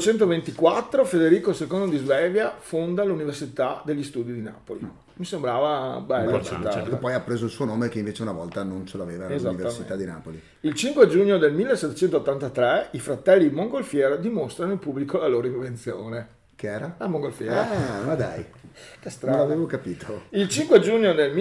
S2: 1224 Federico II di Svevia fonda l'Università degli Studi di Napoli. Mi sembrava bello.
S4: Importante,
S2: citarlo.
S1: Che poi ha preso il suo nome che invece una volta non ce l'aveva all'Università di Napoli.
S2: Il 5 giugno del 1783 i fratelli Mongolfiera dimostrano in pubblico la loro invenzione.
S1: Che era?
S2: La mongolfiera.
S1: Ah, ma dai,
S2: Che
S1: non
S2: strano.
S1: l'avevo capito.
S2: Il 5 giugno del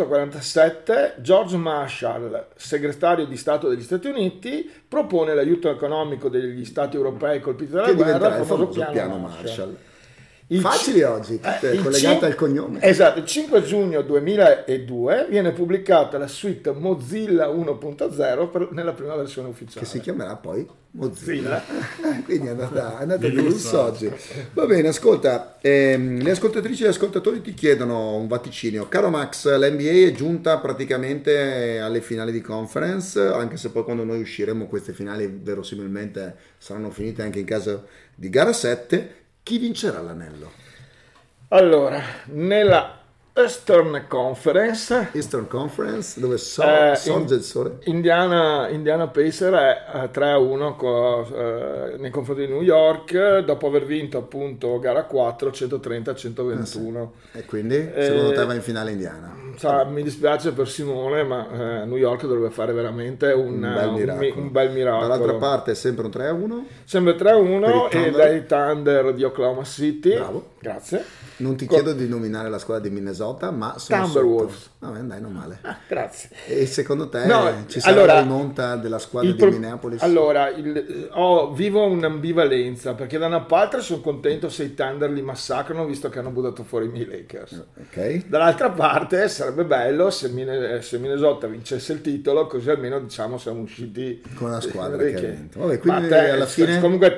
S2: 1947 George Marshall, segretario di Stato degli Stati Uniti, propone l'aiuto economico degli Stati europei colpiti dalla
S1: Che
S2: guerra,
S1: diventerà
S2: il
S1: il
S2: famoso
S1: famoso piano
S2: Marshall.
S1: Marshall.
S2: Il
S1: Facili
S2: ci-
S1: oggi, tutte
S2: il
S1: collegate
S2: cin-
S1: al cognome.
S2: Esatto, il 5 giugno 2002 viene pubblicata la suite Mozilla 1.0 nella prima versione ufficiale.
S1: Che si chiamerà poi Mozilla. Quindi è andata di lusso oggi. Va bene, ascolta, le ascoltatrici e gli ascoltatori ti chiedono un vaticinio. Caro Max, l'NBA è giunta praticamente alle finali di conference, anche se poi quando noi usciremo queste finali verosimilmente saranno finite anche in caso di gara 7. Chi vincerà l'anello?
S2: Allora, nella Eastern Conference
S1: Eastern Conference, dove sorge il sole?
S2: Indiana Pacer è 3-1 nei confronti di New York dopo aver vinto appunto gara 4 130-121.
S1: E quindi, secondo te va in finale Indiana?
S2: Mi dispiace per Simone, ma New York dovrebbe fare veramente un bel miracolo.
S1: Dall'altra parte è sempre un 3-1.
S2: Sembra
S1: Per
S2: 3-1
S1: i
S2: e
S1: Thunder.
S2: dai Thunder di Oklahoma City.
S1: Bravo.
S2: Grazie.
S1: Non ti chiedo di nominare la squadra di Minnesota, ma sono
S2: Timberwolves.
S1: sotto. Vabbè, dai, non male.
S2: Grazie.
S1: E secondo te
S2: No,
S1: ci sarà
S2: allora,
S1: la rimonta della squadra di Minneapolis?
S2: Allora, vivo un'ambivalenza perché da una parte sono contento se i Thunder li massacrano visto che hanno buttato fuori i miei Lakers.
S1: Ok.
S2: Dall'altra parte sarebbe bello se Minnesota vincesse il titolo, così almeno diciamo siamo usciti
S1: Con la squadra che ha vinto. Vabbè,
S2: Ma
S1: quindi alla fine...
S2: comunque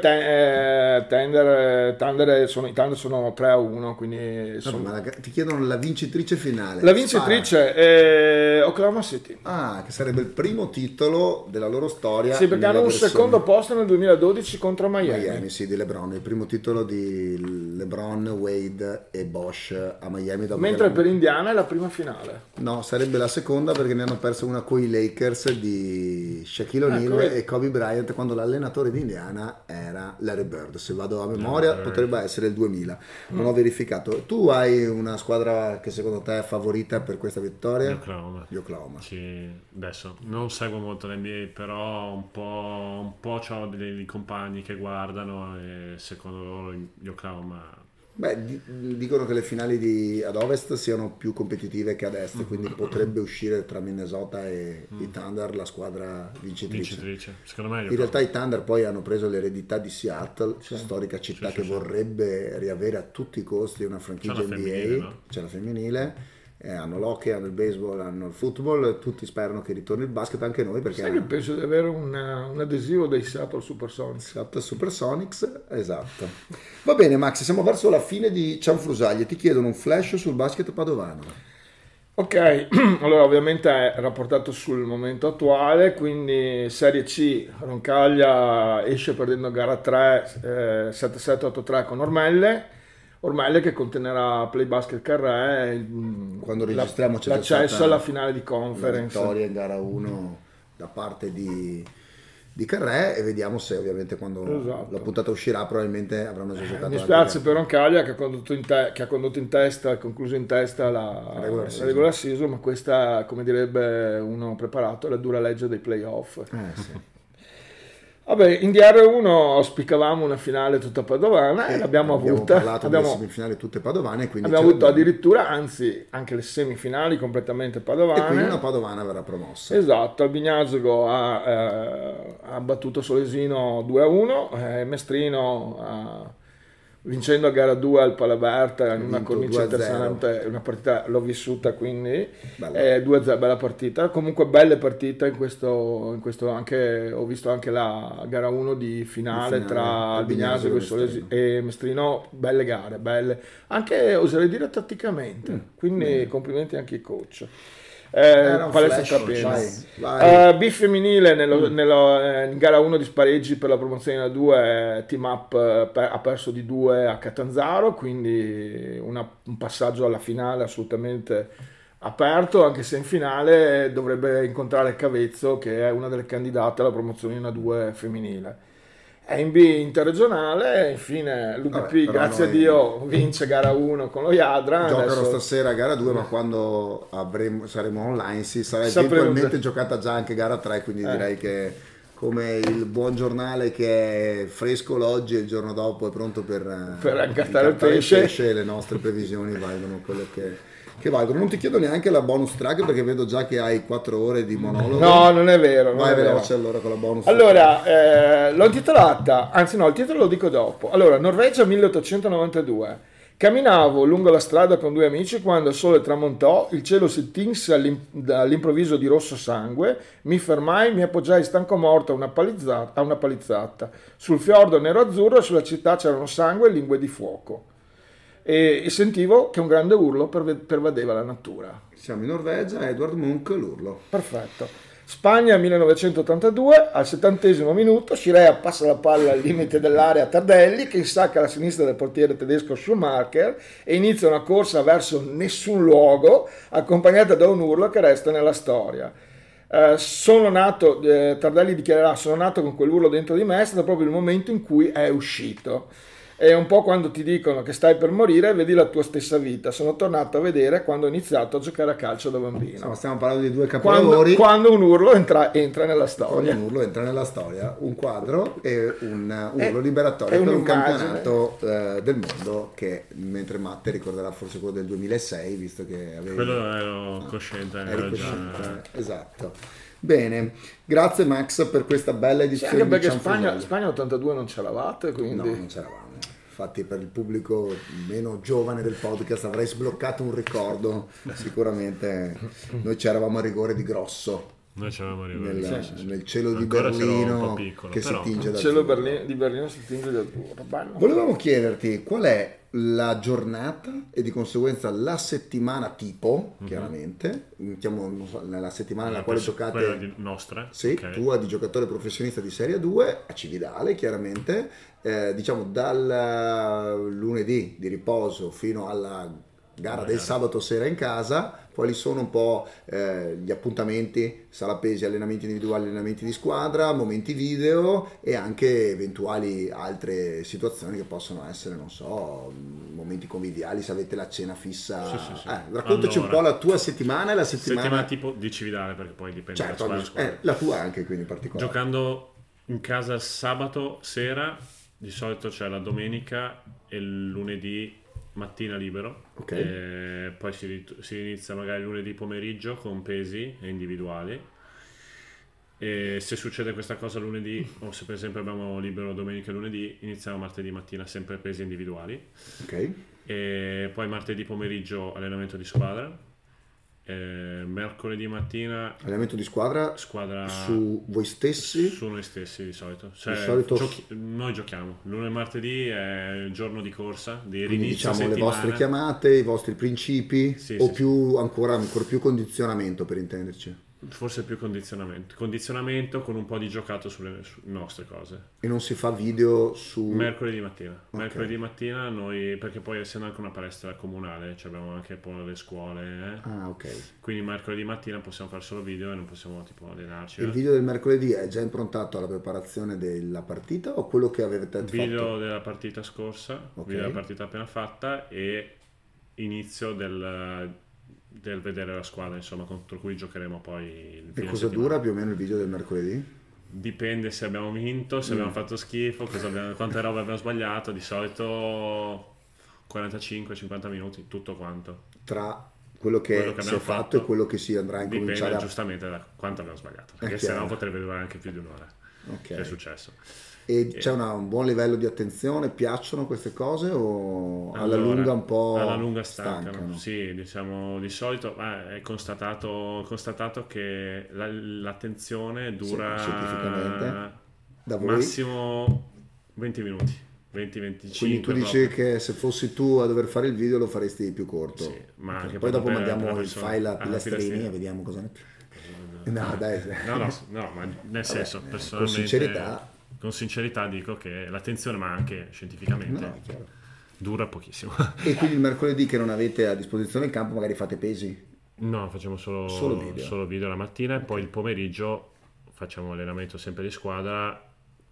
S2: i Thunder sono 3-1, quindi
S1: Ma ti chiedono la vincitrice finale.
S2: la vincitrice è Oklahoma City.
S1: Ah, che sarebbe il primo titolo della loro storia.
S2: Sì, perché hanno un
S1: versione
S2: secondo posto nel 2012 contro Miami.
S1: Miami, sì, di LeBron, il primo titolo di LeBron, Wade e Bosch a Miami. dopo
S2: Mentre
S1: che-
S2: per Indiana è la prima finale.
S1: No, sarebbe la seconda perché ne hanno perso una con i Lakers di Shaquille O'Neal
S2: vedi.
S1: e Kobe Bryant quando l'allenatore di Indiana era Larry Bird. Se vado a memoria potrebbe essere il 2000, non ho verificato. Tu hai una squadra che secondo te è favorita per questa vittoria?
S4: Gli Oklahoma.
S1: Sì.
S4: Sì, adesso non seguo molto l'NBA, però un po' ho dei compagni che guardano e secondo loro gli Oklahoma.
S1: Beh, dicono che le finali ad ovest siano più competitive che ad est, quindi potrebbe uscire tra Minnesota e i Thunder la squadra vincitrice.
S4: Secondo me
S1: In realtà i Thunder poi hanno preso l'eredità di Seattle, storica città che vorrebbe riavere a tutti i costi una franchigia
S4: C'è la
S1: NBA,
S4: femminile, no?
S1: c'è la femminile, hanno l'hockey, hanno il baseball, hanno il football, tutti sperano che ritorni il basket, anche noi perché
S2: Sai che penso di avere un adesivo dei Seattle Supersonics.
S1: Seattle Supersonics, esatto. Va bene Max, siamo verso la fine di Cianfrusaglie, ti chiedono un flash sul basket padovano.
S2: Ok, allora ovviamente è rapportato sul momento attuale, quindi Serie C, Roncaglia esce perdendo gara 3, 7-7-8-3 con Ormelle che contenerà Play Basket Carré,
S1: Quando registriamo c'è già
S2: l'accesso
S1: stata
S2: alla finale di
S1: la
S2: conference.
S1: vittoria in gara 1 da parte di di Carré, e vediamo se ovviamente quando
S2: Esatto.
S1: la puntata uscirà probabilmente avranno già giocato
S2: Mi
S1: anche
S2: spiace per Roncaglia che ha condotto in testa, concluso in testa la
S1: Regular season.
S2: regular season, ma questa, come direbbe uno preparato, è la dura legge dei playoff.
S1: sì.
S2: Vabbè, in DR1 auspicavamo una finale tutta padovana e l'abbiamo avuta.
S1: Parlato delle semifinali tutte padovane, quindi
S2: Abbiamo avuto addirittura, anzi, anche le semifinali completamente padovane.
S1: e quindi una padovana verrà promossa.
S2: Esatto, Albignasgo ha battuto Solesino 2-1, Mestrino vincendo a gara 2 al Palaberta in una
S1: vinto
S2: cornice
S1: 2-0.
S2: interessante, una partita l'ho vissuta, quindi
S1: Bella.
S2: 2-0, bella partita. Comunque belle partite in questo anche, ho visto anche la gara 1 di finale tra Albignasgo e Mestrino, belle gare, belle, anche oserei dire tatticamente, quindi complimenti anche ai coach.
S1: Era un
S2: Palestra
S1: flash,
S2: strapiena.
S1: vai.
S2: B femminile in gara 1 di spareggi per la promozione a 2, team up ha perso di 2 a Catanzaro, quindi un passaggio alla finale assolutamente aperto, anche se in finale dovrebbe incontrare Cavezzo, che è una delle candidate alla promozione in A2 femminile. E in B interregionale, infine l'UBP,
S1: Vabbè, però
S2: grazie a
S1: noi-
S2: Dio, vince gara 1 con lo Iadra.
S1: Giocano
S2: adesso-
S1: stasera a gara 2, ma quando saremo online sarà
S2: Sapremo
S1: eventualmente
S2: già.
S1: giocata già anche gara 3, quindi direi che come il buon giornale che è fresco l'oggi e il giorno dopo è pronto per
S2: incartare il pesce.
S1: le nostre previsioni valgono quello che valgono. Non ti chiedo neanche la bonus track perché vedo già che hai 4 ore di monologo.
S2: No, non è vero. non
S1: Vai
S2: è vero.
S1: veloce allora con la bonus track.
S2: Allora, l'ho intitolata, anzi no, il titolo lo dico dopo. Allora, Norvegia 1892. Camminavo lungo la strada con 2 amici quando il sole tramontò, il cielo si tinse all'improvviso di rosso sangue, mi fermai, mi appoggiai stanco morto a una palizzata. Sul fiordo nero-azzurro e sulla città c'erano sangue e lingue di fuoco. E sentivo che un grande urlo pervadeva la natura.
S1: Siamo in Norvegia, Edward Munch, l'urlo.
S2: Perfetto. Spagna 1982, al 70° minuto Scirea passa la palla al limite dell'area a Tardelli che insacca alla sinistra del portiere tedesco Schumacher e inizia una corsa verso nessun luogo accompagnata da un urlo che resta nella storia. Tardelli dichiarerà: sono nato con quell'urlo dentro di me, è stato proprio il momento in cui è uscito. È un po' quando ti dicono che stai per morire e vedi la tua stessa vita. Sono tornato a vedere quando ho iniziato a giocare a calcio da bambino.
S1: Insomma, stiamo parlando di 2 capolavori.
S2: Quando un urlo entra nella storia.
S1: Un urlo entra nella storia, un quadro e un urlo liberatorio
S2: è
S1: per un
S2: un'immagine.
S1: campionato del mondo che, mentre Matte ricorderà forse quello del 2006, visto che avevi...
S4: Quello ero cosciente,
S1: eri
S4: ero
S1: cosciente,
S4: già...
S1: esatto. Bene, grazie Max per questa bella edizione.
S2: Anche perché
S1: di Cianfrusaglia.
S2: Spagna 82 non c'eravate, quindi...
S1: No, non c'eravamo. Infatti per il pubblico meno giovane del podcast avrei sbloccato un ricordo. Sicuramente noi c'eravamo a rigore di Grosso
S4: Noi c'eravamo
S1: nel cielo di
S4: Ancora c'ero un
S1: Berlino
S4: po' piccolo,
S1: che
S4: però.
S1: si tinge
S2: Il
S1: da
S2: cielo di Berlino si tinge di azzurro. Bello.
S1: Volevamo chiederti qual è la giornata e di conseguenza la settimana tipo, chiaramente, mettiamo, non so, nella settimana nella quale giocate,
S4: quella nostra,
S1: sì,
S4: ok.
S1: tua di giocatore professionista di Serie 2 a Cividale, chiaramente, diciamo dal lunedì di riposo fino alla gara del sabato sera in casa, quali sono un po' gli appuntamenti, sala pesi, allenamenti individuali, allenamenti di squadra, momenti video e anche eventuali altre situazioni che possono essere, non so, momenti conviviali, se avete la cena fissa.
S4: Sì.
S1: Raccontaci
S4: Allora,
S1: un po' la tua settimana e la settimana
S4: tipo di Cividale, perché poi dipende
S1: certo,
S4: da squadra.
S1: la tua anche quindi in particolare.
S4: Giocando in casa il sabato sera, di solito c'è la domenica e il lunedì mattina libero,
S1: Ok.
S4: poi si inizia magari lunedì pomeriggio con pesi e individuali, e se succede questa cosa lunedì, o se per esempio abbiamo libero domenica e lunedì, iniziamo martedì mattina sempre pesi individuali,
S1: Ok.
S4: e poi martedì pomeriggio allenamento di squadra, mercoledì mattina
S1: Allenamento di squadra
S4: squadra
S1: su voi stessi.
S4: su noi stessi di solito, cioè,
S1: Di solito-
S4: noi giochiamo lunedì e martedì è il giorno di corsa, di
S1: Quindi
S4: rinizio
S1: diciamo le
S4: settimana.
S1: vostre chiamate, i vostri principi
S4: Sì,
S1: o
S4: sì,
S1: più ancora più condizionamento per intenderci.
S4: Forse più condizionamento con un po' di giocato sulle nostre cose.
S1: E non si fa video su...
S4: Mercoledì mattina.
S1: Ok.
S4: Mercoledì mattina noi, perché poi essendo anche una palestra comunale, cioè abbiamo anche poi le scuole,
S1: Ah, ok.
S4: quindi mercoledì mattina possiamo fare solo video e non possiamo tipo allenarci.
S1: Il video del mercoledì è già improntato alla preparazione della partita o quello che avete
S4: Video
S1: fatto?
S4: della partita scorsa,
S1: Ok.
S4: video della partita appena fatta e inizio del vedere la squadra, insomma, contro cui giocheremo poi il
S1: E
S4: fine
S1: cosa
S4: settimana.
S1: dura più o meno il video del mercoledì?
S4: Dipende se abbiamo vinto, se abbiamo fatto schifo, quante robe abbiamo sbagliato. Di solito 45-50 minuti, tutto quanto.
S1: Tra quello che si è
S4: abbiamo
S1: fatto e quello che si andrà a
S4: Dipende
S1: incominciare a...
S4: giustamente da quanto abbiamo sbagliato, perché
S1: chiaro.
S4: sennò potrebbe durare anche più di un'ora.
S1: Ok.
S4: Che è successo.
S1: E c'è un buon livello di attenzione? Piacciono queste cose o alla
S4: Allora,
S1: lunga un po'
S4: alla lunga stancano. Sì, diciamo di solito è constatato che l'attenzione dura
S1: scientificamente. Da voi?
S4: massimo 20 minuti, 20-25.
S1: Quindi tu dici che se fossi tu a dover fare il video lo faresti più corto.
S4: Sì, ma
S1: Ok.
S4: anche
S1: Poi dopo
S4: proprio per
S1: mandiamo
S4: la
S1: il
S4: persona.
S1: file a
S4: Ah,
S1: Pilastrini
S4: Pilastrini.
S1: e vediamo cosa ne... No, dai.
S4: No, ma nel senso,
S1: con
S4: personalmente,
S1: sincerità.
S4: con sincerità dico che l'attenzione, ma anche scientificamente,
S1: No, è chiaro.
S4: dura pochissimo.
S1: E quindi il mercoledì che non avete a disposizione il campo magari fate pesi?
S4: No, facciamo solo
S1: Solo video.
S4: la mattina e poi il pomeriggio facciamo allenamento sempre di squadra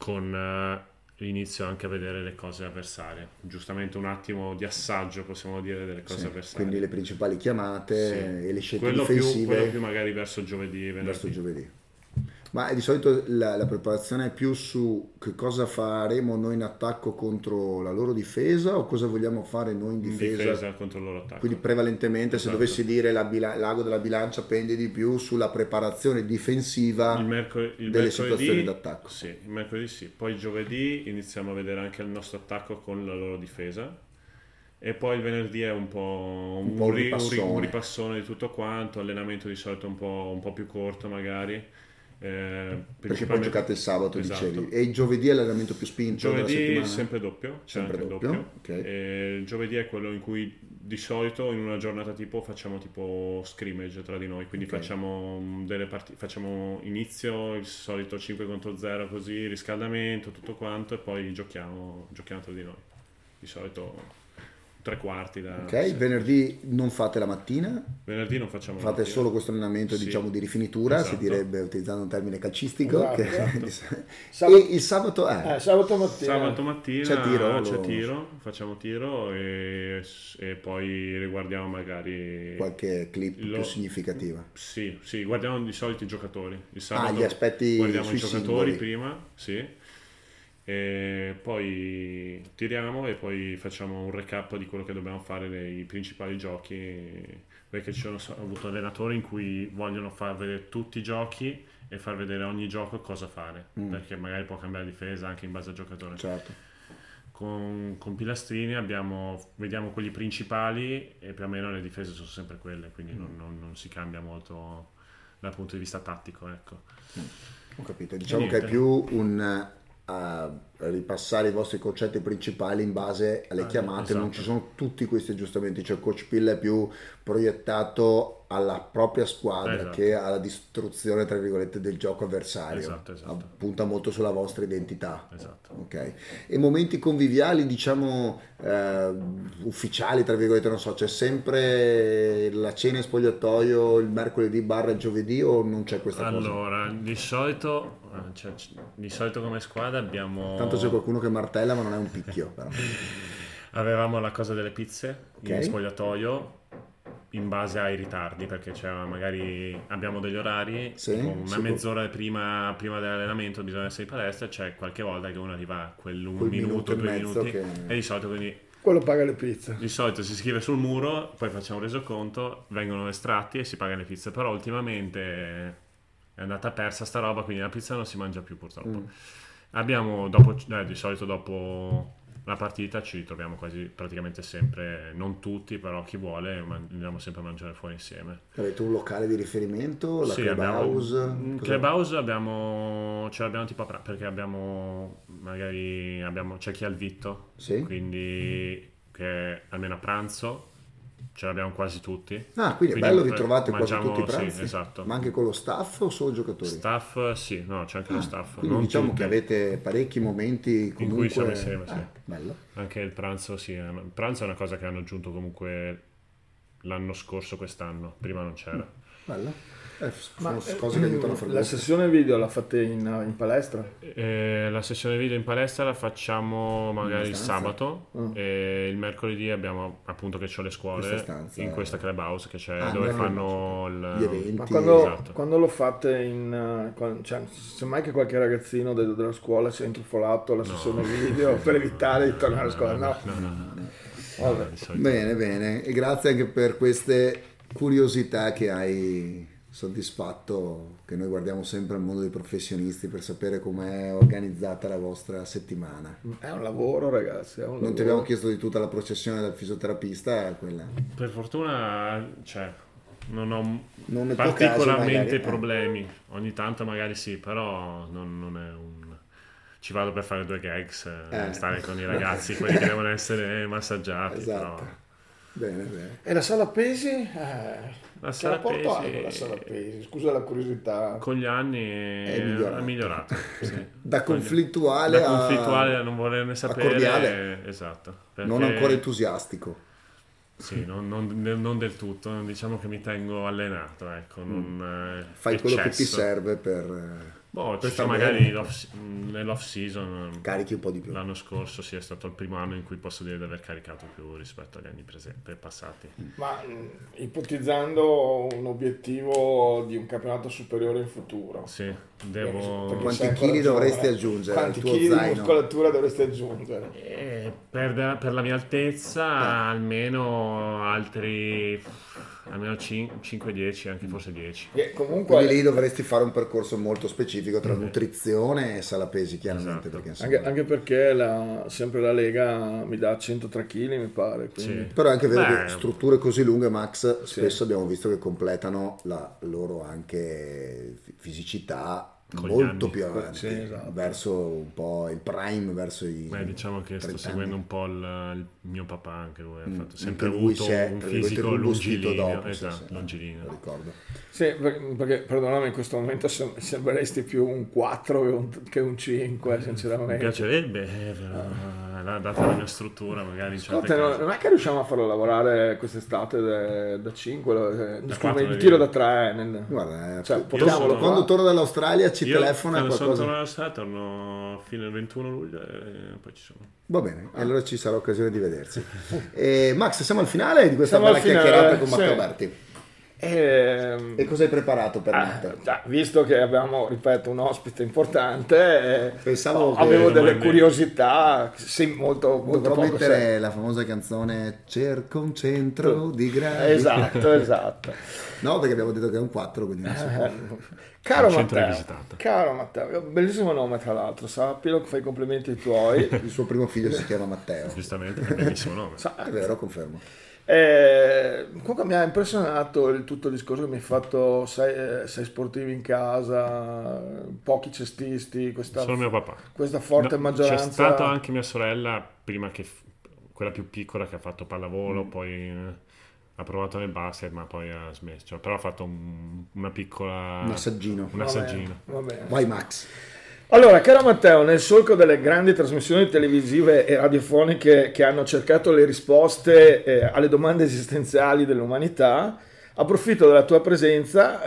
S4: con l'inizio anche a vedere le cose avversarie. Giustamente un attimo di assaggio, possiamo dire, delle cose
S1: Sì,
S4: avversarie.
S1: quindi le principali chiamate
S4: Sì.
S1: e le scelte
S4: quello
S1: difensive
S4: più magari verso giovedì, venerdì.
S1: verso giovedì. Ma di solito la preparazione è più su che cosa faremo noi in attacco contro la loro difesa o cosa vogliamo fare noi in
S4: In
S1: difesa?
S4: difesa contro il loro attacco.
S1: Quindi prevalentemente se
S4: Esatto.
S1: dovessi dire l'ago della bilancia pende di più sulla preparazione difensiva
S4: il
S1: delle
S4: mercoledì,
S1: situazioni d'attacco.
S4: Sì, il mercoledì sì. Poi giovedì iniziamo a vedere anche il nostro attacco con la loro difesa. E poi il venerdì è un po'
S1: un ripassone.
S4: un ripassone di tutto quanto, allenamento di solito un po' più corto magari.
S1: Perché poi
S4: Principalmente-
S1: giocate il sabato,
S4: Esatto.
S1: dicevi. E il giovedì è l'allenamento più spinto della
S4: Giovedì
S1: settimana?
S4: sempre doppio, c'è
S1: Sempre
S4: anche il
S1: doppio, ok.
S4: E il giovedì è quello in cui di solito in una giornata tipo facciamo tipo scrimmage tra di noi, quindi
S1: Ok.
S4: facciamo delle partite, facciamo inizio il solito 5 contro 0 così, riscaldamento, tutto quanto e poi giochiamo tra di noi. Di solito tre quarti da
S1: Ok, venerdì non fate la mattina,
S4: venerdì non facciamo la
S1: fate
S4: mattina.
S1: solo questo allenamento
S4: Sì.
S1: diciamo di rifinitura, si
S4: Esatto.
S1: direbbe utilizzando un termine calcistico.
S2: Esatto.
S1: E il sabato è...
S2: Sabato mattina.
S4: Sabato mattina
S1: C'è tiro,
S4: c'è
S1: lo-
S4: tiro, facciamo tiro e poi riguardiamo magari
S1: qualche clip
S4: Lo-
S1: più significativa.
S4: Sì, guardiamo di solito i giocatori. Il sabato
S1: Gli aspetti
S4: guardiamo
S1: sui
S4: i giocatori
S1: singoli.
S4: prima, sì. E poi tiriamo e poi facciamo un recap di quello che dobbiamo fare nei principali giochi, perché ci sono avuto allenatori in cui vogliono far vedere tutti i giochi e far vedere ogni gioco cosa fare, perché magari può cambiare difesa anche in base al giocatore.
S1: Certo.
S4: Con Pilastrini vediamo quelli principali e più o meno le difese sono sempre quelle, quindi non si cambia molto dal punto di vista tattico, ecco.
S1: Ho capito. Diciamo che
S4: niente.
S1: è più un ripassare i vostri concetti principali in base alle chiamate, non
S4: esatto.
S1: ci sono tutti questi aggiustamenti, cioè Coach Pill è più proiettato alla propria squadra
S4: Esatto.
S1: che alla distruzione tra virgolette del gioco avversario.
S4: Esatto.
S1: Punta molto sulla vostra identità.
S4: Esatto.
S1: Ok. E momenti conviviali, diciamo ufficiali, tra virgolette, non so, c'è sempre la cena in spogliatoio il mercoledì barra il giovedì o non c'è questa cosa?
S4: Allora, di solito come squadra abbiamo
S1: Tanto c'è qualcuno che martella ma non è un picchio però.
S4: avevamo la cosa delle pizze
S1: Ok.
S4: in spogliatoio in base ai ritardi, perché magari abbiamo degli orari,
S1: Sì,
S4: tipo una
S1: sì.
S4: mezz'ora prima dell'allenamento bisogna essere in palestra, c'è qualche volta che uno arriva a quel
S1: Quel
S4: minuto,
S1: minuto e
S4: 2
S1: mezzo
S4: minuti
S1: che-
S4: e di solito quindi
S2: Quello paga le pizze.
S4: di solito si scrive sul muro, poi facciamo un resoconto, vengono estratti e si pagano le pizze, però ultimamente è andata persa sta roba, quindi la pizza non si mangia più purtroppo. Abbiamo di solito dopo la partita ci ritroviamo quasi praticamente sempre, non tutti, però chi vuole andiamo sempre a mangiare fuori insieme.
S1: Avete un locale di riferimento? La
S4: Sì,
S1: clubhouse?
S4: in
S1: Cosa-
S4: clubhouse ce l'abbiamo tipo perché c'è chi ha il vitto,
S1: Sì.
S4: quindi che almeno a pranzo ce l'abbiamo quasi tutti.
S1: Quindi è bello, vi
S4: eh,
S1: trovate quasi
S4: mangiamo-
S1: tutti i
S4: sì,
S1: pranzi?
S4: esatto.
S1: Ma anche con lo staff o solo giocatori?
S4: Staff, sì, no, c'è anche lo staff.
S1: Quindi
S4: non
S1: diciamo
S4: tutti.
S1: che avete parecchi momenti comunque...
S4: In cui siamo insieme, sì.
S1: Bello.
S4: Anche il pranzo, sì. Il pranzo è una cosa che hanno aggiunto comunque l'anno scorso, quest'anno. Prima non c'era.
S1: Bello. Sono cose che aiutano a fare
S2: La sessione video la fate in palestra?
S4: La sessione video in palestra la facciamo magari il
S1: stanza?
S4: sabato e il mercoledì abbiamo appunto che c'ho le scuole
S1: Questa stanza,
S4: in questa clubhouse che c'è
S1: Ah,
S4: dove
S1: no,
S4: fanno
S1: gli eventi.
S2: Ma quando,
S4: esatto.
S2: quando lo fate cioè, c'è mai che qualche ragazzino della scuola si è intrufolato alla sessione video per evitare di tornare a scuola? No. Vabbè.
S4: Di solito.
S1: Bene, bene. E grazie anche per queste curiosità che hai soddisfatto, che noi guardiamo sempre al mondo dei professionisti per sapere com'è organizzata la vostra settimana.
S2: È un lavoro, ragazzi. È un
S1: Non
S2: lavoro.
S1: ti abbiamo chiesto di tutta la processione del fisioterapista, quella.
S4: Per fortuna, cioè, non ho
S1: Non nel tuo caso,
S4: particolarmente
S1: magari,
S4: problemi. Ogni tanto magari sì, però non è un... Ci vado per fare 2 gags, stare con i ragazzi, quelli che devono essere massaggiati.
S1: Esatto.
S4: Però...
S1: Bene, bene.
S2: E la sala pesi?
S4: La
S2: Che
S4: sala
S2: rapporto hai
S4: pesi-
S2: con la sala pesi? Scusa la curiosità.
S4: Con gli anni
S1: migliorato.
S4: è migliorato. Sì.
S1: Da conflittuale
S4: Da
S1: a...
S4: conflittuale a non volerne sapere.
S1: cordiale.
S4: Esatto.
S1: Non
S4: perché-
S1: ancora entusiastico.
S4: Sì, non del tutto, diciamo che mi tengo allenato, ecco, non
S1: Fai quello che ti
S4: eccesso.
S1: serve per...
S4: Boh,
S1: per
S4: ci sono
S1: star
S4: magari
S1: bene.
S4: nell'off season.
S1: Carichi un po' di più.
S4: L'anno scorso sì, è stato il primo anno in cui posso dire di aver caricato più rispetto agli anni passati.
S2: Ma ipotizzando un obiettivo di un campionato superiore in futuro.
S4: Sì, devo...
S2: Perché
S1: Quanti
S2: sei ancora
S1: chili dovresti
S2: giovane.
S1: aggiungere
S2: Quanti
S1: al tuo
S2: chili di
S1: zaino?
S2: muscolatura dovresti aggiungere?
S4: Per la mia altezza almeno altri almeno 5-10, anche forse 10.
S2: Che comunque
S1: Quindi lì dovresti fare un percorso molto specifico tra nutrizione e sala pesi, chiaramente.
S4: Esatto.
S1: Perché, insomma...
S2: anche perché sempre la Lega mi dà 103 kg, mi pare. Quindi...
S4: Sì.
S1: Però è anche vero
S4: Beh,
S1: che strutture così lunghe, Max, spesso abbiamo visto che completano la loro anche fisicità
S4: Con gli
S1: molto
S4: anni.
S1: più avanti,
S2: Sì, esatto.
S1: verso un po' il prime, verso i...
S4: Diciamo che sto
S1: 30
S4: seguendo
S1: anni.
S4: un po' il mio papà, anche lui ha fatto sempre
S1: Anche lui
S4: avuto
S1: si è,
S4: un
S1: tra virgolette,
S4: fisico
S1: robustito
S4: longilineo,
S1: dopo, sì,
S4: esatto,
S1: sì,
S4: longilineo.
S1: lo ricordo.
S2: Sì, perché perdonami, in questo momento sembreresti più un 4 che un 5,
S4: Mi
S2: sinceramente.
S4: piacerebbe, però, data la mia struttura, magari in certe
S2: Ascolta,
S4: cose.
S2: non è che riusciamo a farlo lavorare quest'estate da 5, scusami,
S4: 4
S2: il tiro da 3.
S1: Guarda,
S2: Cioè,
S1: quando
S2: portiamolo qua.
S1: quando torno dall'Australia ci
S4: Io
S1: telefona
S4: quando sono
S1: qualcosa.
S4: tornato alla strada torno fino al 21 luglio e poi ci sono.
S1: Va bene, allora ci sarà occasione di vedersi. Max, siamo al finale di questa
S2: Siamo
S1: bella
S2: al finale,
S1: chiacchierata con
S2: sì.
S1: Matteo Berti. E cosa hai preparato per Matteo?
S2: Visto che abbiamo, ripeto, un ospite importante,
S1: Pensavo che
S2: avevo delle
S4: domande-
S2: curiosità, sì, molto
S1: Potrò
S2: poco
S1: mettere la famosa canzone Cerco un centro di gradi.
S2: Esatto.
S1: No, perché abbiamo detto che è un 4, quindi non si può.
S2: Caro
S4: Un centro
S2: Matteo,
S4: rivisitato.
S2: caro Matteo, bellissimo nome tra l'altro, sappilo, fai i complimenti ai tuoi.
S1: Il suo primo figlio si chiama Matteo.
S4: Giustamente, è un bellissimo nome.
S1: È vero, confermo.
S2: Comunque mi ha impressionato tutto il discorso che mi hai fatto, sei sportivi in casa, pochi cestisti,
S4: Solo mio papà.
S2: questa forte
S4: No,
S2: maggioranza.
S4: C'è stata anche mia sorella, prima che quella più piccola, che ha fatto pallavolo, poi ha provato nel basket, ma poi ha smesso. Cioè, però ha fatto una piccola...
S1: Un assaggino.
S4: Un assaggino.
S2: Va bene.
S1: Vai Max.
S2: Allora, caro Matteo, nel solco delle grandi trasmissioni televisive e radiofoniche che hanno cercato le risposte alle domande esistenziali dell'umanità, approfitto della tua presenza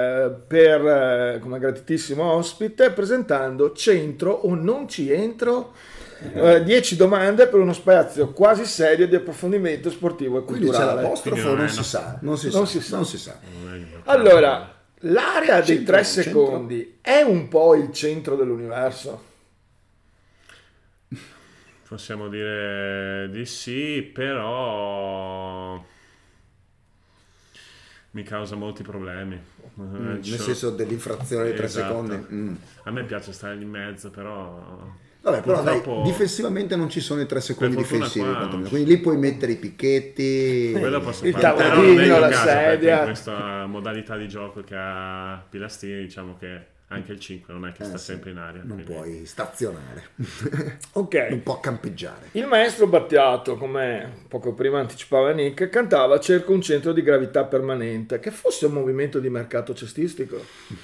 S2: per, come gratitissimo ospite, presentando C'entro o non ci entro? 10 domande per uno spazio quasi serio di approfondimento sportivo e
S1: Quindi c'è
S2: culturale.
S1: l'apostrofo,
S4: Quindi
S1: non
S4: è
S1: si
S4: no.
S1: sa. Non si
S2: Non
S1: sa.
S2: si sa.
S1: Non si sa.
S2: Allora, l'area dei
S1: Centro,
S2: 3
S1: centro.
S2: secondi è un po' il centro dell'universo?
S4: Possiamo dire di sì, però mi causa molti problemi.
S1: Nel senso dell'infrazione dei 3
S4: Esatto.
S1: secondi.
S4: A me piace stare lì in mezzo, però...
S1: Vabbè, però dai,
S4: purtroppo-
S1: difensivamente non ci sono i 3 secondi
S4: Per fortuna
S1: difensivi,
S4: qua
S1: quantomeno.
S4: non
S1: quindi lì puoi mettere i picchetti.
S4: Quello posso
S2: Il
S4: fare, però
S2: tavolino,
S4: non è il
S2: la
S4: caso, perché
S2: sedia.
S4: in questa modalità di gioco che ha Pilastrini, diciamo che Anche il 5 non è che sta sempre in aria.
S1: Non
S4: quindi-
S1: puoi stazionare,
S2: Ok.
S1: non può campeggiare.
S2: Il maestro Battiato, come poco prima anticipava Nick, cantava "Cerco un centro di gravità permanente", che fosse un movimento di mercato cestistico.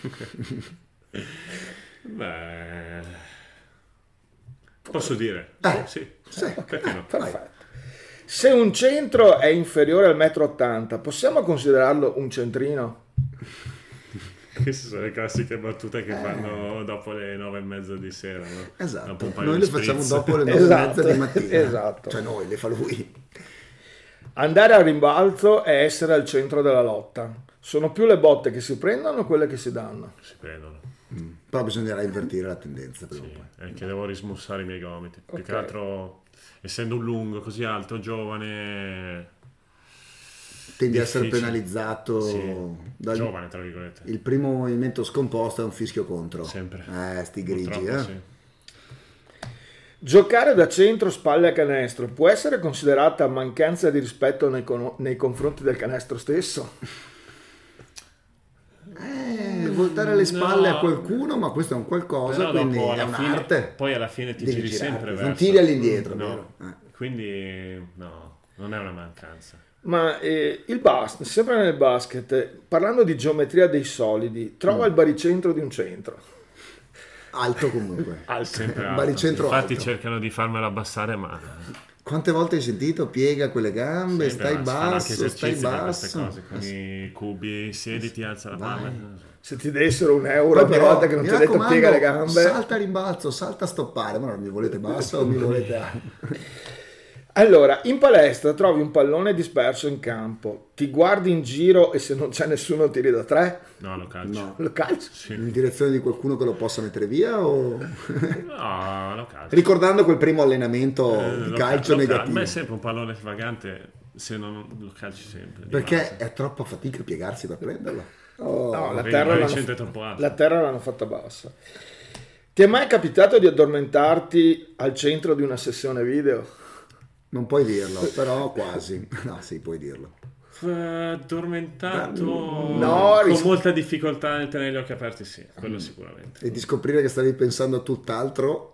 S4: Beh, posso dire? Sì. Perché no?
S2: Perfetto. Se un centro è inferiore al 1,80 m, possiamo considerarlo un centrino?
S4: Queste sono le classiche battute che fanno dopo le 9:30 di sera, no? Dopo
S1: Esatto,
S4: un paio
S1: noi
S4: di
S1: le facciamo
S4: spritz.
S1: dopo le 9:30 di
S2: Esatto,
S1: mattina.
S2: esatto.
S1: Cioè noi, le fa lui.
S2: Andare a rimbalzo è essere al centro della lotta. Sono più le botte che si prendono o quelle che si danno?
S4: Si prendono.
S1: Però bisognerà invertire la tendenza prima o
S4: Sì,
S1: poi.
S4: è che devo rismussare i miei gomiti. Più
S2: Ok.
S4: che altro, essendo un lungo così alto, giovane,
S1: Tendi a essere
S4: difficile.
S1: penalizzato
S4: Sì.
S1: dal-
S4: Giovane, tra virgolette.
S1: Il primo movimento scomposto è un fischio contro.
S4: Sempre.
S1: Sti grigi,
S4: Purtroppo, sì.
S2: Giocare da centro spalle a canestro può essere considerata mancanza di rispetto nei confronti del canestro stesso?
S1: Voltare le spalle
S4: No.
S1: a qualcuno, ma questo è un qualcosa,
S4: Però
S1: quindi
S4: dopo,
S1: è
S4: alla fine,
S1: un'arte.
S4: poi alla fine ti
S1: Devi
S4: giri
S1: girarti,
S4: sempre
S1: non
S4: verso.
S1: tiri all'indietro,
S4: No.
S1: vero?
S4: Quindi no, non è una mancanza.
S2: Ma il basket, sempre nel basket, parlando di geometria dei solidi, trova il baricentro di un centro.
S1: Alto comunque.
S4: Sempre alto.
S1: Baricentro
S4: Infatti
S1: alto.
S4: cercano di farmelo abbassare, ma
S1: Quante volte hai sentito? Piega quelle gambe,
S4: sempre,
S1: stai
S4: si fanno anche
S1: basso, stai
S4: esercizi per queste
S1: basso.
S4: cose, con i cubi, siediti, alza la palla.
S2: Se ti dessero un euro
S1: Poi
S2: ogni
S1: però,
S2: volta che non
S1: mi
S2: ti ho detto
S1: raccomando,
S2: piega le gambe.
S1: salta a rimbalzo, salta a stoppare, ma non mi volete basso o mi volete alto?
S2: Allora, in palestra trovi un pallone disperso in campo, ti guardi in giro e se non c'è nessuno tiri da 3?
S4: No, lo calcio.
S1: No.
S2: Lo calci?
S4: Sì.
S1: In direzione di qualcuno che lo possa mettere via o
S4: No, lo calcio.
S1: ricordando quel primo allenamento di
S4: Lo
S1: calcio
S4: ma è
S1: negativo,
S4: sempre un pallone svagante, se non lo calci sempre. di
S1: perché
S4: base.
S1: è troppa fatica piegarsi per prenderlo.
S2: No, la
S4: Vedi,
S2: terra,
S4: il
S2: l'hanno,
S4: centro è troppo alto.
S2: la terra l'hanno fatta bassa. Ti è mai capitato di addormentarti al centro di una sessione video?
S1: Non puoi dirlo, però quasi. No, sì, puoi dirlo.
S4: Addormentato
S2: No,
S4: con molta difficoltà nel tenere gli occhi aperti, sì, quello sicuramente.
S1: E di scoprire che stavi pensando a tutt'altro.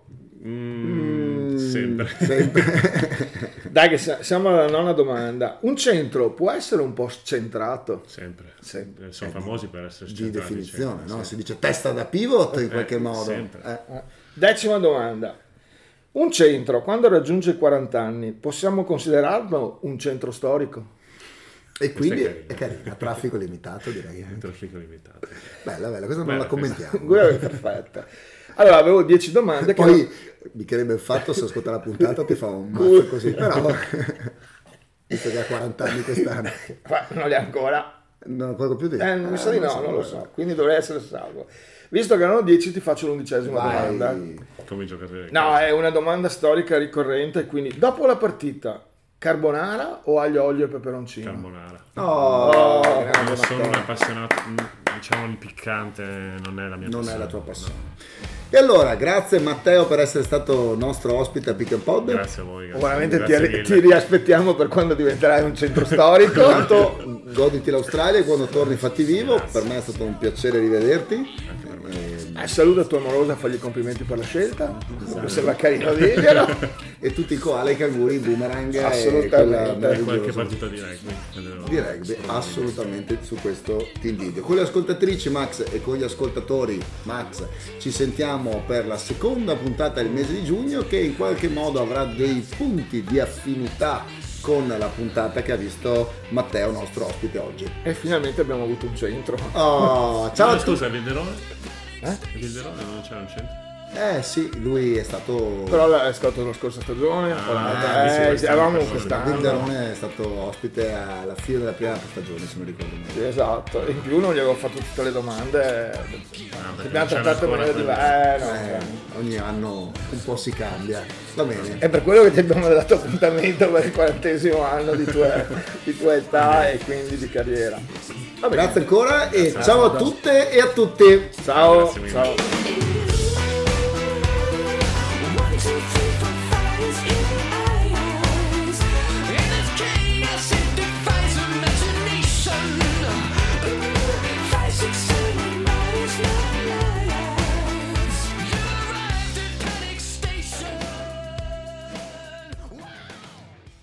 S4: Sempre.
S1: Sempre.
S2: Dai che siamo alla nona domanda. Un centro può essere un po' scentrato?
S4: Sempre.
S2: Sempre.
S4: Sono famosi per essere
S1: Di
S4: centrati,
S1: definizione,
S4: sempre,
S1: no?
S4: sì.
S1: Si dice testa da pivot in qualche modo.
S4: sempre.
S2: Decima domanda. Un centro, quando raggiunge i 40 anni, possiamo considerarlo un centro storico?
S1: E quindi
S4: Questa è
S1: è carina, traffico limitato direi.
S4: Traffico limitato.
S1: Bella, questa non
S4: Bella
S1: la commentiamo.
S2: Quella è perfetta. Allora, avevo 10 domande. che
S1: Poi mi chiarebbe il fatto se ascolta la puntata ti fa un mazzo così, però visto che ha 40 anni quest'anno,
S2: non li ha ancora.
S1: non ancora più di
S2: Mi sa di no, non lo so. Quindi dovrei essere salvo. Visto che erano 10, ti faccio l'11ª domanda.
S4: Come i giocatori.
S2: No, è una domanda storica ricorrente. Quindi, dopo la partita, carbonara o aglio, olio e peperoncino?
S4: Carbonara.
S1: Oh,
S2: grande
S4: Non sono un
S2: Matteo.
S4: appassionato, diciamo il piccante non è la mia
S1: non
S4: passione.
S1: è la tua passione. E allora, grazie Matteo per essere stato nostro ospite a Pick and Pod.
S4: Grazie a voi. grazie.
S2: Veramente
S4: Grazie
S2: ti
S4: mille.
S2: riaspettiamo per quando diventerai un centro storico.
S1: Intanto goditi l'Australia e quando torni fatti vivo. Per me è stato un piacere rivederti.
S2: Saluta tua amorosa, fagli i complimenti per la scelta. Mi sembra carino dirglielo.
S1: E tutti i koala, i canguri, boomerang e
S2: Assolutamente.
S1: quella
S4: Qualche
S1: meravigliosa
S4: partita di rugby.
S1: di rugby, assolutamente su questo ti invidio. Con le ascoltatrici Max e con gli ascoltatori Max ci sentiamo per la seconda puntata del mese di giugno, che in qualche modo avrà dei punti di affinità con la puntata che ha visto Matteo, nostro ospite oggi.
S2: E finalmente abbiamo avuto un centro.
S1: Oh, ciao a tutti.
S4: Scusa, Vilderone? Vilderone non c'era un centro?
S1: Sì, lui è stato
S2: Però è stato la scorsa stagione.
S4: sì,
S2: Eravamo
S4: quest'anno.
S2: quest'anno.
S1: Vilderone è stato ospite alla fine della prima stagione, se non ricordo male.
S2: Sì, esatto. In più non gli avevo fatto tutte le domande.
S4: perché
S2: Abbiamo
S4: non c'era
S2: trattato in
S4: ancora
S2: maniera diversa.
S1: Ogni anno un po' si cambia, va bene.
S2: È per quello che ti abbiamo dato appuntamento per il 40° anno di tua età e quindi di carriera. Va bene.
S1: Grazie ancora e ciao a tutte e a tutti.
S2: Ciao.
S4: Grazie mille.
S2: Ciao.
S3: 1, 2, 3, 4